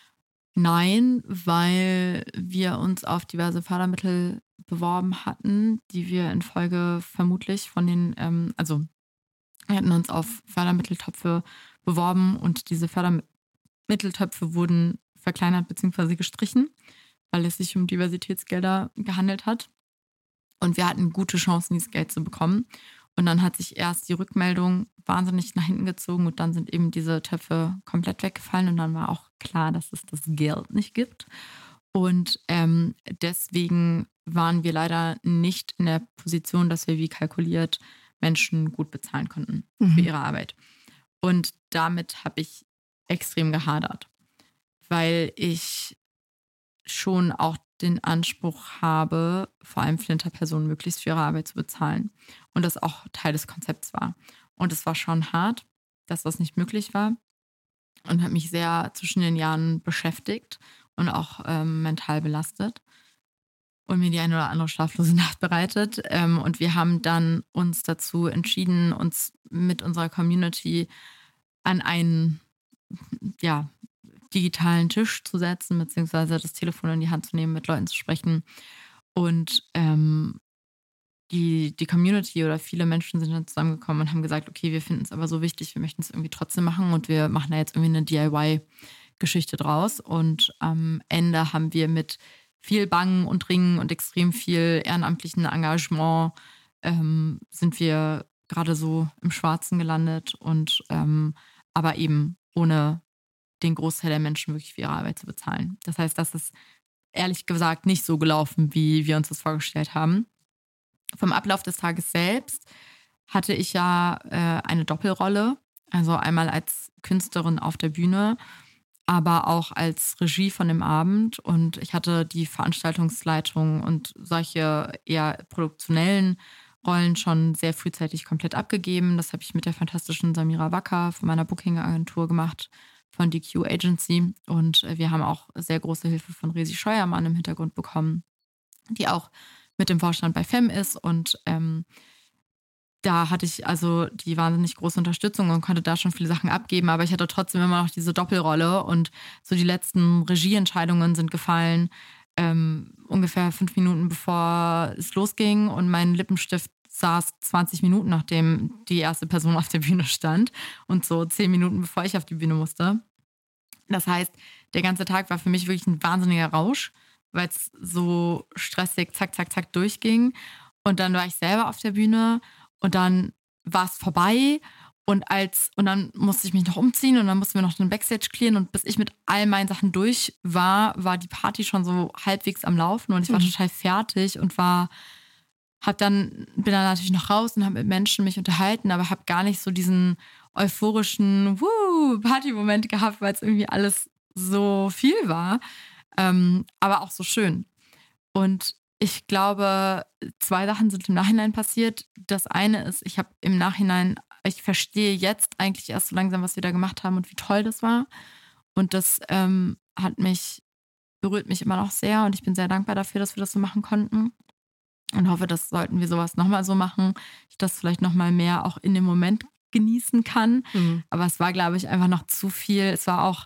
Nein, weil wir uns auf diverse Fördermittel beworben hatten, die wir in Folge vermutlich von den, ähm, also wir hatten uns auf Fördermitteltöpfe beworben und diese Fördermitteltöpfe wurden verkleinert bzw. gestrichen, weil es sich um Diversitätsgelder gehandelt hat. Und wir hatten gute Chancen, dieses Geld zu bekommen. Und dann hat sich erst die Rückmeldung wahnsinnig nach hinten gezogen und dann sind eben diese Töpfe komplett weggefallen und dann war auch klar, dass es das Geld nicht gibt. Und ähm, deswegen waren wir leider nicht in der Position, dass wir wie kalkuliert Menschen gut bezahlen konnten für Mhm. ihre Arbeit. Und damit habe ich extrem gehadert, weil ich schon auch den Anspruch habe, vor allem Flinter-Personen möglichst für ihre Arbeit zu bezahlen. Und das auch Teil des Konzepts war. Und es war schon hart, dass das nicht möglich war. Und hat mich sehr zwischen den Jahren beschäftigt und auch ähm, mental belastet. Und mir die eine oder andere schlaflose Nacht bereitet. Ähm, und wir haben dann uns dazu entschieden, uns mit unserer Community an einen, ja, digitalen Tisch zu setzen, beziehungsweise das Telefon in die Hand zu nehmen, mit Leuten zu sprechen. Und ähm, die, die Community oder viele Menschen sind dann zusammengekommen und haben gesagt, okay, wir finden es aber so wichtig, wir möchten es irgendwie trotzdem machen und wir machen da jetzt irgendwie eine D I Y-Geschichte draus. Und am Ende haben wir mit viel Bangen und Ringen und extrem viel ehrenamtlichen Engagement ähm, sind wir gerade so im Schwarzen gelandet und ähm, aber eben ohne den Großteil der Menschen wirklich für ihre Arbeit zu bezahlen. Das heißt, das ist ehrlich gesagt nicht so gelaufen, wie wir uns das vorgestellt haben. Vom Ablauf des Tages selbst hatte ich ja äh, eine Doppelrolle, also einmal als Künstlerin auf der Bühne, aber auch als Regie von dem Abend und ich hatte die Veranstaltungsleitung und solche eher produktionellen Rollen schon sehr frühzeitig komplett abgegeben. Das habe ich mit der fantastischen Samira Wacker von meiner Booking-Agentur gemacht, von D Q Agency. Und wir haben auch sehr große Hilfe von Resi Scheuermann im Hintergrund bekommen, die auch mit dem Vorstand bei F E M ist. Und ähm, da hatte ich also die wahnsinnig große Unterstützung und konnte da schon viele Sachen abgeben. Aber ich hatte trotzdem immer noch diese Doppelrolle. Und so die letzten Regieentscheidungen sind gefallen. Ähm, ungefähr fünf Minuten bevor es losging und mein Lippenstift saß zwanzig Minuten, nachdem die erste Person auf der Bühne stand und so zehn Minuten, bevor ich auf die Bühne musste. Das heißt, der ganze Tag war für mich wirklich ein wahnsinniger Rausch, weil es so stressig zack, zack, zack durchging. Und dann war ich selber auf der Bühne und dann war es vorbei und als und dann musste ich mich noch umziehen und dann mussten wir noch den Backstage clearen und bis ich mit all meinen Sachen durch war, war die Party schon so halbwegs am Laufen und ich war mhm. total fertig und war hab dann bin dann natürlich noch raus und habe mit Menschen mich unterhalten, aber habe gar nicht so diesen euphorischen Woo, Party-Moment gehabt, weil es irgendwie alles so viel war, ähm, aber auch so schön. Und ich glaube, zwei Sachen sind im Nachhinein passiert. Das eine ist, ich habe im Nachhinein, ich verstehe jetzt eigentlich erst so langsam, was wir da gemacht haben und wie toll das war. Und das ähm, hat mich, berührt mich immer noch sehr und ich bin sehr dankbar dafür, dass wir das so machen konnten. Und hoffe, dass sollten wir sowas nochmal so machen, ich das vielleicht nochmal mehr auch in dem Moment genießen kann. Mhm. Aber es war, glaube ich, einfach noch zu viel. Es war auch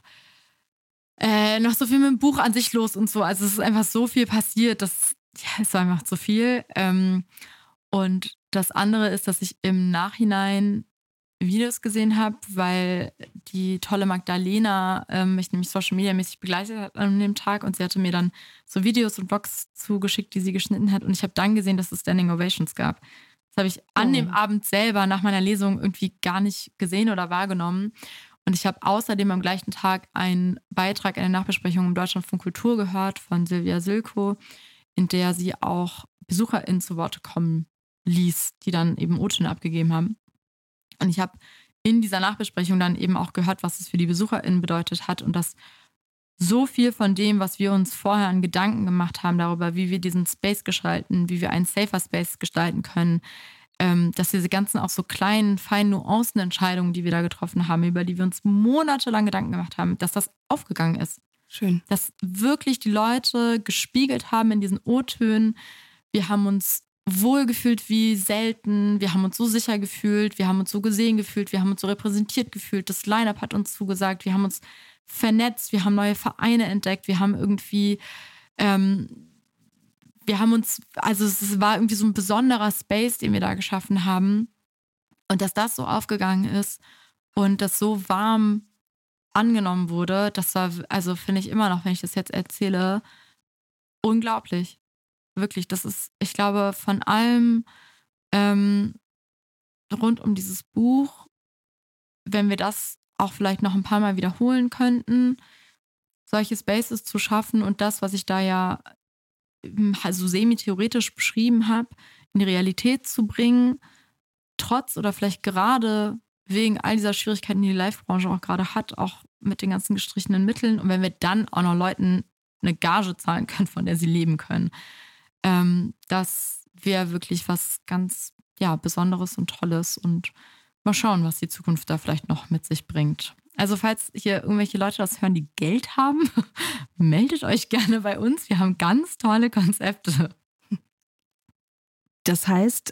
äh, noch so viel mit dem Buch an sich los und so. Also es ist einfach so viel passiert, dass ja, es war einfach zu viel. Ähm, und das andere ist, dass ich im Nachhinein Videos gesehen habe, weil die tolle Magdalena ähm, mich nämlich Social Media mäßig begleitet hat an dem Tag und sie hatte mir dann so Videos und Vlogs zugeschickt, die sie geschnitten hat und ich habe dann gesehen, dass es Standing Ovations gab. Das habe ich an oh. dem Abend selber nach meiner Lesung irgendwie gar nicht gesehen oder wahrgenommen und ich habe außerdem am gleichen Tag einen Beitrag, eine Nachbesprechung im Deutschlandfunk Kultur gehört von Silvia Silko, in der sie auch BesucherInnen zu Wort kommen ließ, die dann eben O-Töne abgegeben haben. Und ich habe in dieser Nachbesprechung dann eben auch gehört, was es für die BesucherInnen bedeutet hat und dass so viel von dem, was wir uns vorher an Gedanken gemacht haben darüber, wie wir diesen Space gestalten, wie wir einen safer Space gestalten können, ähm, dass diese ganzen auch so kleinen, feinen Nuancenentscheidungen, die wir da getroffen haben, über die wir uns monatelang Gedanken gemacht haben, dass das aufgegangen ist. Schön. Dass wirklich die Leute gespiegelt haben in diesen O-Tönen. Wir haben uns wohlgefühlt wie selten. Wir haben uns so sicher gefühlt. Wir haben uns so gesehen gefühlt. Wir haben uns so repräsentiert gefühlt. Das Line-Up hat uns zugesagt. Wir haben uns vernetzt. Wir haben neue Vereine entdeckt. Wir haben irgendwie, ähm, wir haben uns, also es war irgendwie so ein besonderer Space, den wir da geschaffen haben. Und dass das so aufgegangen ist und das so warm angenommen wurde, das war, also finde ich immer noch, wenn ich das jetzt erzähle, unglaublich. Wirklich, das ist, ich glaube, von allem ähm, rund um dieses Buch, wenn wir das auch vielleicht noch ein paar Mal wiederholen könnten, solche Spaces zu schaffen und das, was ich da ja also semi-theoretisch beschrieben habe, in die Realität zu bringen, trotz oder vielleicht gerade wegen all dieser Schwierigkeiten, die die Live-Branche auch gerade hat, auch mit den ganzen gestrichenen Mitteln und wenn wir dann auch noch Leuten eine Gage zahlen können, von der sie leben können, Ähm, das wäre wirklich was ganz ja, Besonderes und Tolles und mal schauen, was die Zukunft da vielleicht noch mit sich bringt. Also falls hier irgendwelche Leute das hören, die Geld haben, meldet euch gerne bei uns. Wir haben ganz tolle Konzepte. Das heißt,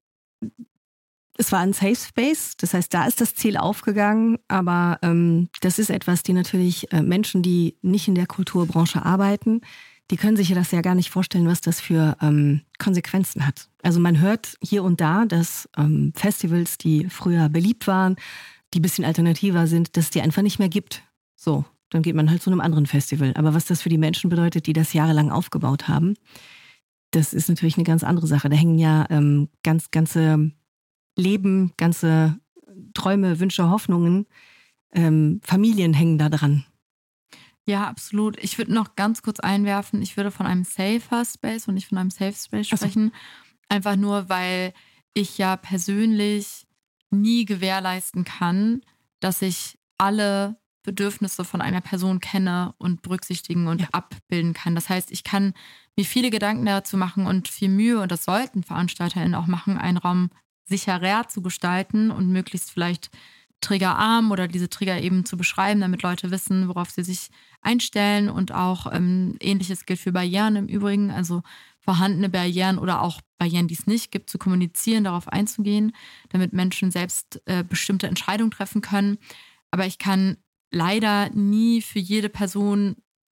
es war ein Safe Space, das heißt, da ist das Ziel aufgegangen, aber ähm, das ist etwas, die natürlich äh, Menschen, die nicht in der Kulturbranche arbeiten, die können sich ja das ja gar nicht vorstellen, was das für ähm, Konsequenzen hat. Also man hört hier und da, dass ähm, Festivals, die früher beliebt waren, die ein bisschen alternativer sind, dass es die einfach nicht mehr gibt. So, dann geht man halt zu einem anderen Festival. Aber was das für die Menschen bedeutet, die das jahrelang aufgebaut haben, das ist natürlich eine ganz andere Sache. Da hängen ja ähm, ganz, ganze Leben, ganze Träume, Wünsche, Hoffnungen, ähm, Familien hängen da dran. Ja, absolut. Ich würde noch ganz kurz einwerfen, ich würde von einem safer Space und nicht von einem Safe Space sprechen. Also. Einfach nur, weil ich ja persönlich nie gewährleisten kann, dass ich alle Bedürfnisse von einer Person kenne und berücksichtigen und ja. abbilden kann. Das heißt, ich kann mir viele Gedanken dazu machen und viel Mühe, und das sollten VeranstalterInnen auch machen, einen Raum sicherer zu gestalten und möglichst vielleicht triggerarm oder diese Trigger eben zu beschreiben, damit Leute wissen, worauf sie sich einstellen und auch ähm, Ähnliches gilt für Barrieren im Übrigen, also vorhandene Barrieren oder auch Barrieren, die es nicht gibt, zu kommunizieren, darauf einzugehen, damit Menschen selbst äh, bestimmte Entscheidungen treffen können. Aber ich kann leider nie für jede Person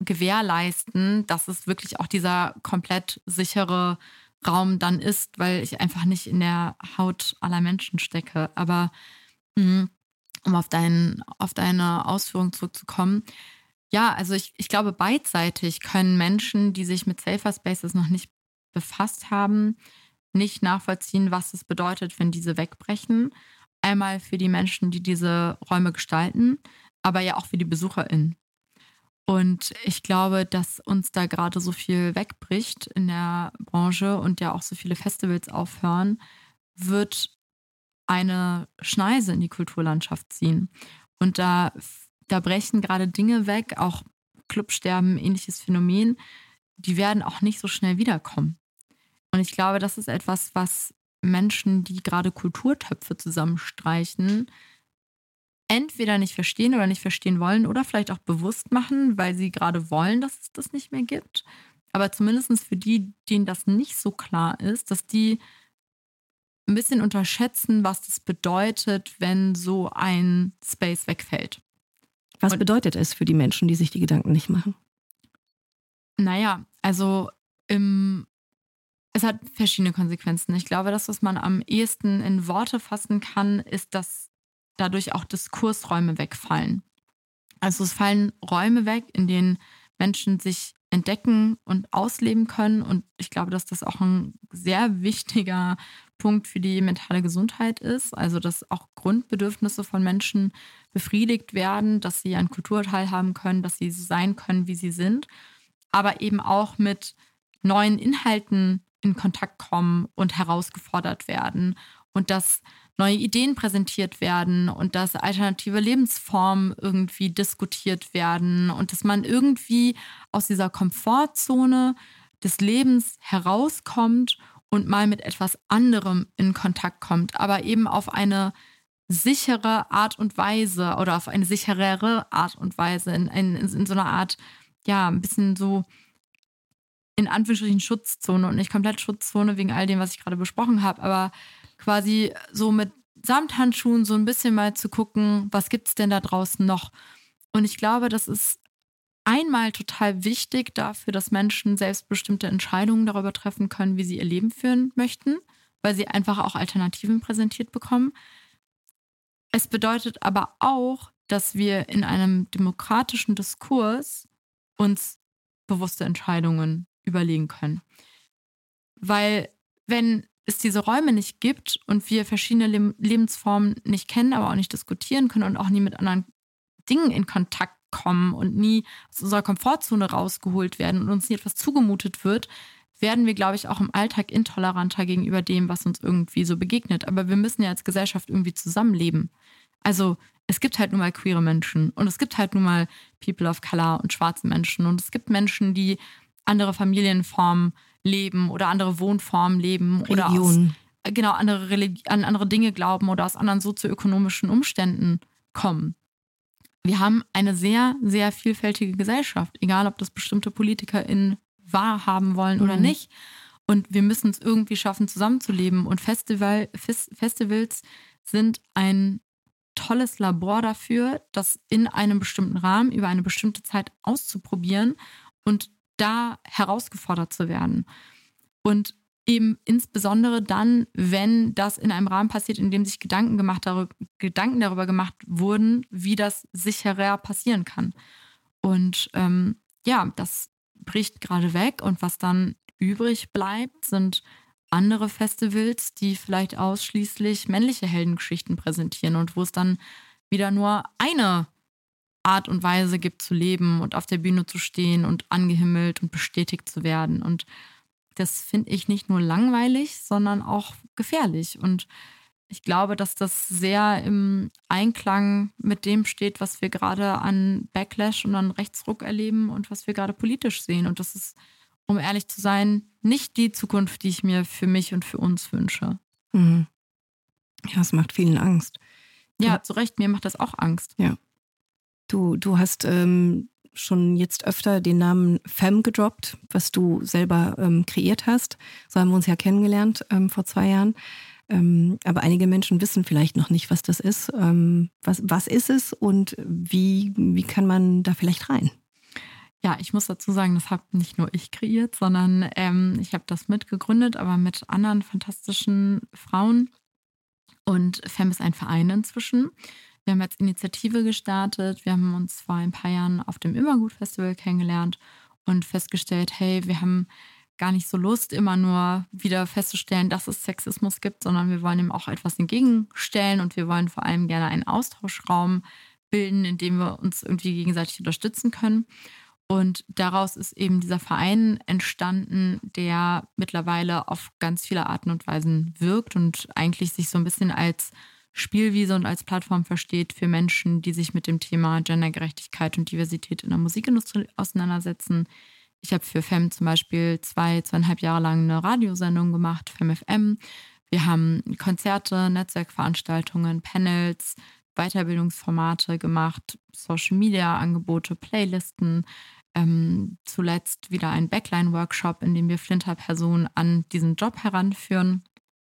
gewährleisten, dass es wirklich auch dieser komplett sichere Raum dann ist, weil ich einfach nicht in der Haut aller Menschen stecke. Aber mh, um auf, dein, auf deine Ausführung zurückzukommen, ja, also ich, ich glaube, beidseitig können Menschen, die sich mit Safer Spaces noch nicht befasst haben, nicht nachvollziehen, was es bedeutet, wenn diese wegbrechen. Einmal für die Menschen, die diese Räume gestalten, aber ja auch für die BesucherInnen. Und ich glaube, dass uns da gerade so viel wegbricht in der Branche und ja auch so viele Festivals aufhören, wird eine Schneise in die Kulturlandschaft ziehen. Und da, da brechen gerade Dinge weg, auch Clubsterben, ähnliches Phänomen, die werden auch nicht so schnell wiederkommen. Und ich glaube, das ist etwas, was Menschen, die gerade Kulturtöpfe zusammenstreichen, entweder nicht verstehen oder nicht verstehen wollen oder vielleicht auch bewusst machen, weil sie gerade wollen, dass es das nicht mehr gibt. Aber zumindest für die, denen das nicht so klar ist, dass die ein bisschen unterschätzen, was das bedeutet, wenn so ein Space wegfällt. Was Und, bedeutet es für die Menschen, die sich die Gedanken nicht machen? Naja, also im, es hat verschiedene Konsequenzen. Ich glaube, das, was man am ehesten in Worte fassen kann, ist, dass dadurch auch Diskursräume wegfallen. Also es fallen Räume weg, in denen Menschen sich entdecken und ausleben können. Und ich glaube, dass das auch ein sehr wichtiger Punkt für die mentale Gesundheit ist. Also dass auch Grundbedürfnisse von Menschen befriedigt werden, dass sie an Kultur teilhaben können, dass sie so sein können, wie sie sind. Aber eben auch mit neuen Inhalten in Kontakt kommen und herausgefordert werden. Und dass neue Ideen präsentiert werden und dass alternative Lebensformen irgendwie diskutiert werden und dass man irgendwie aus dieser Komfortzone des Lebens herauskommt und mal mit etwas anderem in Kontakt kommt, aber eben auf eine sichere Art und Weise oder auf eine sicherere Art und Weise, in, in, in so einer Art, ja, ein bisschen so in Anführungsstrichen Schutzzone und nicht komplett Schutzzone wegen all dem, was ich gerade besprochen habe, aber quasi so mit Samthandschuhen so ein bisschen mal zu gucken, was gibt es denn da draußen noch? Und ich glaube, das ist einmal total wichtig dafür, dass Menschen selbstbestimmte Entscheidungen darüber treffen können, wie sie ihr Leben führen möchten, weil sie einfach auch Alternativen präsentiert bekommen. Es bedeutet aber auch, dass wir in einem demokratischen Diskurs uns bewusste Entscheidungen überlegen können. Weil wenn es diese Räume nicht gibt und wir verschiedene Le- Lebensformen nicht kennen, aber auch nicht diskutieren können und auch nie mit anderen Dingen in Kontakt kommen und nie aus unserer Komfortzone rausgeholt werden und uns nie etwas zugemutet wird, werden wir, glaube ich, auch im Alltag intoleranter gegenüber dem, was uns irgendwie so begegnet. Aber wir müssen ja als Gesellschaft irgendwie zusammenleben. Also es gibt halt nun mal queere Menschen und es gibt halt nun mal People of Color und schwarze Menschen und es gibt Menschen, die andere Familienformen leben oder andere Wohnformen leben oder aus, genau, andere Religi- an andere Dinge glauben oder aus anderen sozioökonomischen Umständen kommen. Wir haben eine sehr, sehr vielfältige Gesellschaft, egal ob das bestimmte PolitikerInnen wahrhaben wollen oder mhm. nicht. Und wir müssen es irgendwie schaffen, zusammenzuleben. Und Festival, Fes- Festivals sind ein tolles Labor dafür, das in einem bestimmten Rahmen über eine bestimmte Zeit auszuprobieren und da herausgefordert zu werden. Und eben insbesondere dann, wenn das in einem Rahmen passiert, in dem sich Gedanken gemacht darüber, Gedanken darüber gemacht wurden, wie das sicherer passieren kann. Und ähm, ja, das bricht gerade weg. Und was dann übrig bleibt, sind andere Festivals, die vielleicht ausschließlich männliche Heldengeschichten präsentieren und wo es dann wieder nur eine Art und Weise gibt zu leben und auf der Bühne zu stehen und angehimmelt und bestätigt zu werden. Und das finde ich nicht nur langweilig, sondern auch gefährlich. Und ich glaube, dass das sehr im Einklang mit dem steht, was wir gerade an Backlash und an Rechtsruck erleben und was wir gerade politisch sehen. Und das ist, um ehrlich zu sein, nicht die Zukunft, die ich mir für mich und für uns wünsche. Mhm. Ja, es macht vielen Angst. Ja, zu Recht, mir macht das auch Angst. Ja. Du, du hast ähm, schon jetzt öfter den Namen Femme gedroppt, was du selber ähm, kreiert hast. So haben wir uns ja kennengelernt ähm, vor zwei Jahren. Ähm, aber einige Menschen wissen vielleicht noch nicht, was das ist. Ähm, was, was ist es und wie, wie kann man da vielleicht rein? Ja, ich muss dazu sagen, das habe nicht nur ich kreiert, sondern ähm, ich habe das mitgegründet, aber mit anderen fantastischen Frauen. Und Femme ist ein Verein inzwischen. Wir haben als Initiative gestartet. Wir haben uns vor ein paar Jahren auf dem Immergut-Festival kennengelernt und festgestellt, hey, wir haben gar nicht so Lust, immer nur wieder festzustellen, dass es Sexismus gibt, sondern wir wollen ihm auch etwas entgegenstellen und wir wollen vor allem gerne einen Austauschraum bilden, in dem wir uns irgendwie gegenseitig unterstützen können. Und daraus ist eben dieser Verein entstanden, der mittlerweile auf ganz viele Arten und Weisen wirkt und eigentlich sich so ein bisschen als Spielwiese und als Plattform versteht für Menschen, die sich mit dem Thema Gendergerechtigkeit und Diversität in der Musikindustrie auseinandersetzen. Ich habe für Femme zum Beispiel zwei, zweieinhalb Jahre lang eine Radiosendung gemacht, Femme F M. Wir haben Konzerte, Netzwerkveranstaltungen, Panels, Weiterbildungsformate gemacht, Social-Media-Angebote, Playlisten. Ähm, zuletzt wieder ein Backline-Workshop, in dem wir Flinter-Personen an diesen Job heranführen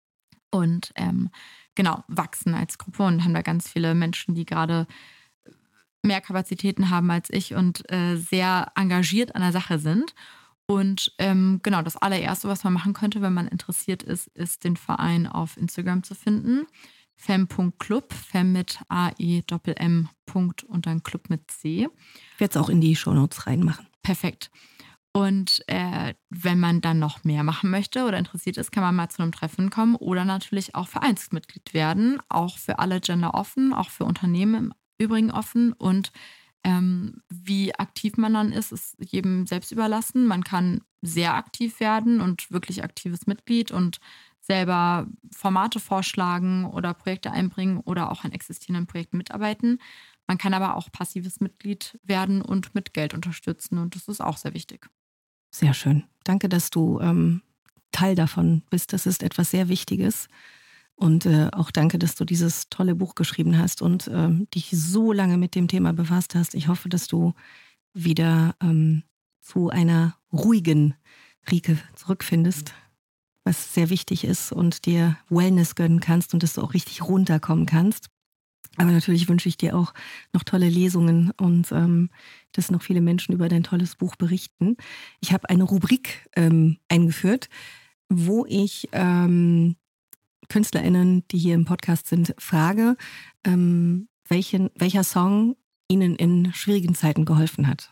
und ähm, genau wachsen als Gruppe und haben da ganz viele Menschen, die gerade mehr Kapazitäten haben als ich und äh, sehr engagiert an der Sache sind. Und ähm, genau, das allererste, was man machen könnte, wenn man interessiert ist, ist den Verein auf Instagram zu finden. femme punkt club, Femme mit A E M M Punkt und dann Club mit C. Ich werde es auch in die Shownotes reinmachen. Perfekt. Und äh, wenn man dann noch mehr machen möchte oder interessiert ist, kann man mal zu einem Treffen kommen oder natürlich auch Vereinsmitglied werden. Auch für alle Gender offen, auch für Unternehmen im Übrigen offen. Und ähm, wie aktiv man dann ist, ist jedem selbst überlassen. Man kann sehr aktiv werden und wirklich aktives Mitglied und selber Formate vorschlagen oder Projekte einbringen oder auch an existierenden Projekten mitarbeiten. Man kann aber auch passives Mitglied werden und mit Geld unterstützen und das ist auch sehr wichtig. Sehr schön. Danke, dass du ähm, Teil davon bist. Das ist etwas sehr Wichtiges. Und äh, auch danke, dass du dieses tolle Buch geschrieben hast und ähm, dich so lange mit dem Thema befasst hast. Ich hoffe, dass du wieder ähm, zu einer ruhigen Rike zurückfindest, was sehr wichtig ist und dir Wellness gönnen kannst und dass du auch richtig runterkommen kannst. Aber natürlich wünsche ich dir auch noch tolle Lesungen und ähm, dass noch viele Menschen über dein tolles Buch berichten. Ich habe eine Rubrik ähm, eingeführt, wo ich ähm, KünstlerInnen, die hier im Podcast sind, frage, ähm, welchen, welcher Song ihnen in schwierigen Zeiten geholfen hat.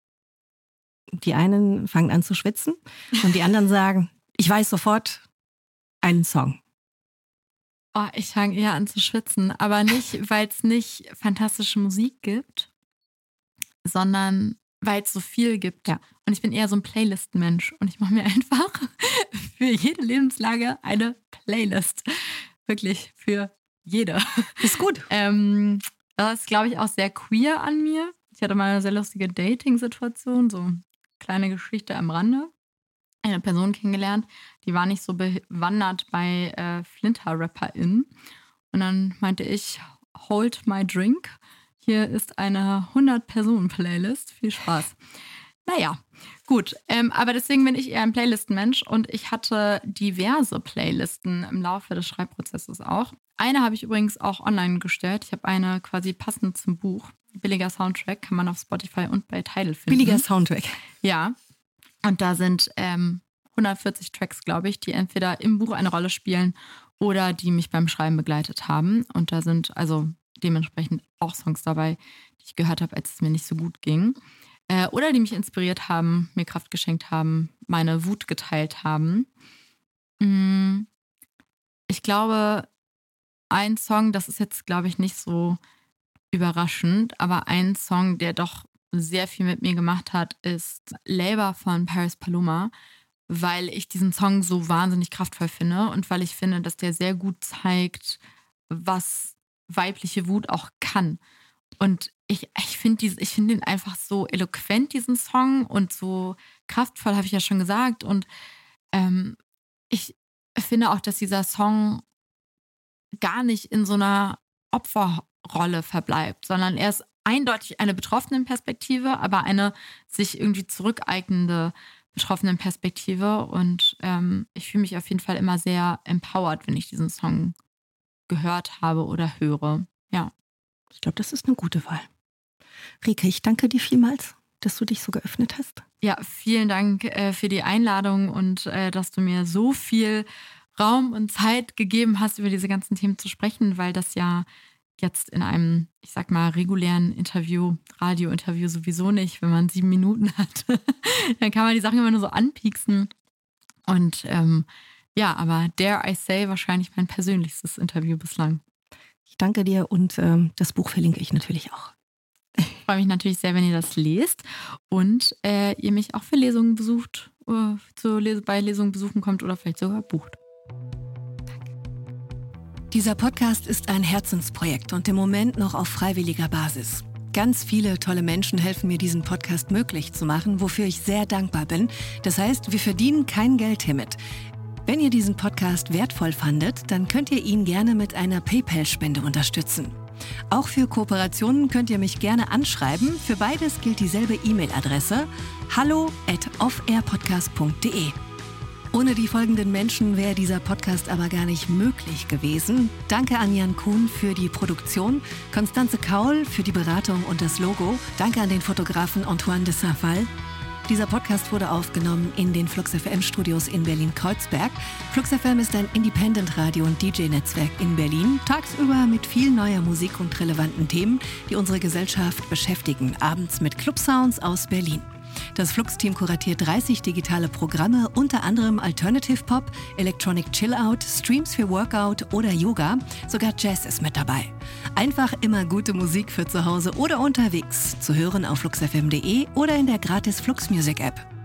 Die einen fangen an zu schwitzen und die anderen sagen, ich weiß sofort einen Song. Oh, ich fange eher an zu schwitzen, aber nicht, weil es nicht fantastische Musik gibt, sondern weil es so viel gibt. Ja. Und ich bin eher so ein Playlist-Mensch und ich mache mir einfach für jede Lebenslage eine Playlist. Wirklich für jede. Ist gut. ähm, das ist, glaube ich, auch sehr queer an mir. Ich hatte mal eine sehr lustige Dating-Situation, so kleine Geschichte am Rande. Eine Person kennengelernt, die war nicht so bewandert bei äh, Flinter-RapperInnen. Und dann meinte ich, hold my drink. Hier ist eine hundert-Personen-Playlist. Viel Spaß. Naja, gut. Ähm, aber deswegen bin ich eher ein Playlisten-Mensch und ich hatte diverse Playlisten im Laufe des Schreibprozesses auch. Eine habe ich übrigens auch online gestellt. Ich habe eine quasi passend zum Buch. Billiger Soundtrack kann man auf Spotify und bei Tidal finden. Billiger Soundtrack. Ja. Und da sind ähm, hundertvierzig Tracks, glaube ich, die entweder im Buch eine Rolle spielen oder die mich beim Schreiben begleitet haben. Und da sind also dementsprechend auch Songs dabei, die ich gehört habe, als es mir nicht so gut ging. Äh, oder die mich inspiriert haben, mir Kraft geschenkt haben, meine Wut geteilt haben. Mm, ich glaube, ein Song, das ist jetzt, glaube ich, nicht so überraschend, aber ein Song, der doch sehr viel mit mir gemacht hat, ist Labor von Paris Paloma, weil ich diesen Song so wahnsinnig kraftvoll finde und weil ich finde, dass der sehr gut zeigt, was weibliche Wut auch kann. Und ich, ich finde ich find den einfach so eloquent, diesen Song, und so kraftvoll, habe ich ja schon gesagt. Und ähm, ich finde auch, dass dieser Song gar nicht in so einer Opferrolle verbleibt, sondern er ist eindeutig eine Betroffenenperspektive, aber eine sich irgendwie zurückeignende Betroffenenperspektive. Und ähm, ich fühle mich auf jeden Fall immer sehr empowered, wenn ich diesen Song gehört habe oder höre. Ja. Ich glaube, das ist eine gute Wahl. Rike, ich danke dir vielmals. dass du dich so geöffnet hast. Ja, vielen Dank äh, für die Einladung und äh, dass du mir so viel Raum und Zeit gegeben hast, über diese ganzen Themen zu sprechen, weil das ja jetzt in einem, ich sag mal, regulären Interview, Radiointerview sowieso nicht, wenn man sieben Minuten hat. Dann kann man die Sachen immer nur so anpieksen. Und ähm, ja, aber dare I say, wahrscheinlich mein persönlichstes Interview bislang. Ich danke dir und ähm, das Buch verlinke ich natürlich auch. Ich freue mich natürlich sehr, wenn ihr das lest und äh, ihr mich auch für Lesungen besucht, äh, zu Les- bei Lesungen besuchen kommt oder vielleicht sogar bucht. Dieser Podcast ist ein Herzensprojekt und im Moment noch auf freiwilliger Basis. Ganz viele tolle Menschen helfen mir, diesen Podcast möglich zu machen, wofür ich sehr dankbar bin. Das heißt, wir verdienen kein Geld hiermit. Wenn ihr diesen Podcast wertvoll fandet, dann könnt ihr ihn gerne mit einer PayPal-Spende unterstützen. Auch für Kooperationen könnt ihr mich gerne anschreiben. Für beides gilt dieselbe E-Mail-Adresse: hallo at offairpodcast punkt de. Ohne die folgenden Menschen wäre dieser Podcast aber gar nicht möglich gewesen. Danke an Jan Kuhn für die Produktion, Konstanze Kaul für die Beratung und das Logo. Danke an den Fotografen Antoine de Saint-Phal. Dieser Podcast wurde aufgenommen in den Flux F M Studios in Berlin-Kreuzberg. Flux F M ist ein Independent-Radio- und D J-Netzwerk in Berlin. Tagsüber mit viel neuer Musik und relevanten Themen, die unsere Gesellschaft beschäftigen. Abends mit Club-Sounds aus Berlin. Das Flux-Team kuratiert dreißig digitale Programme, unter anderem Alternative Pop, Electronic Chill-Out, Streams für Workout oder Yoga. Sogar Jazz ist mit dabei. Einfach immer gute Musik für zu Hause oder unterwegs. Zu hören auf flux f m punkt de oder in der gratis Flux Music App.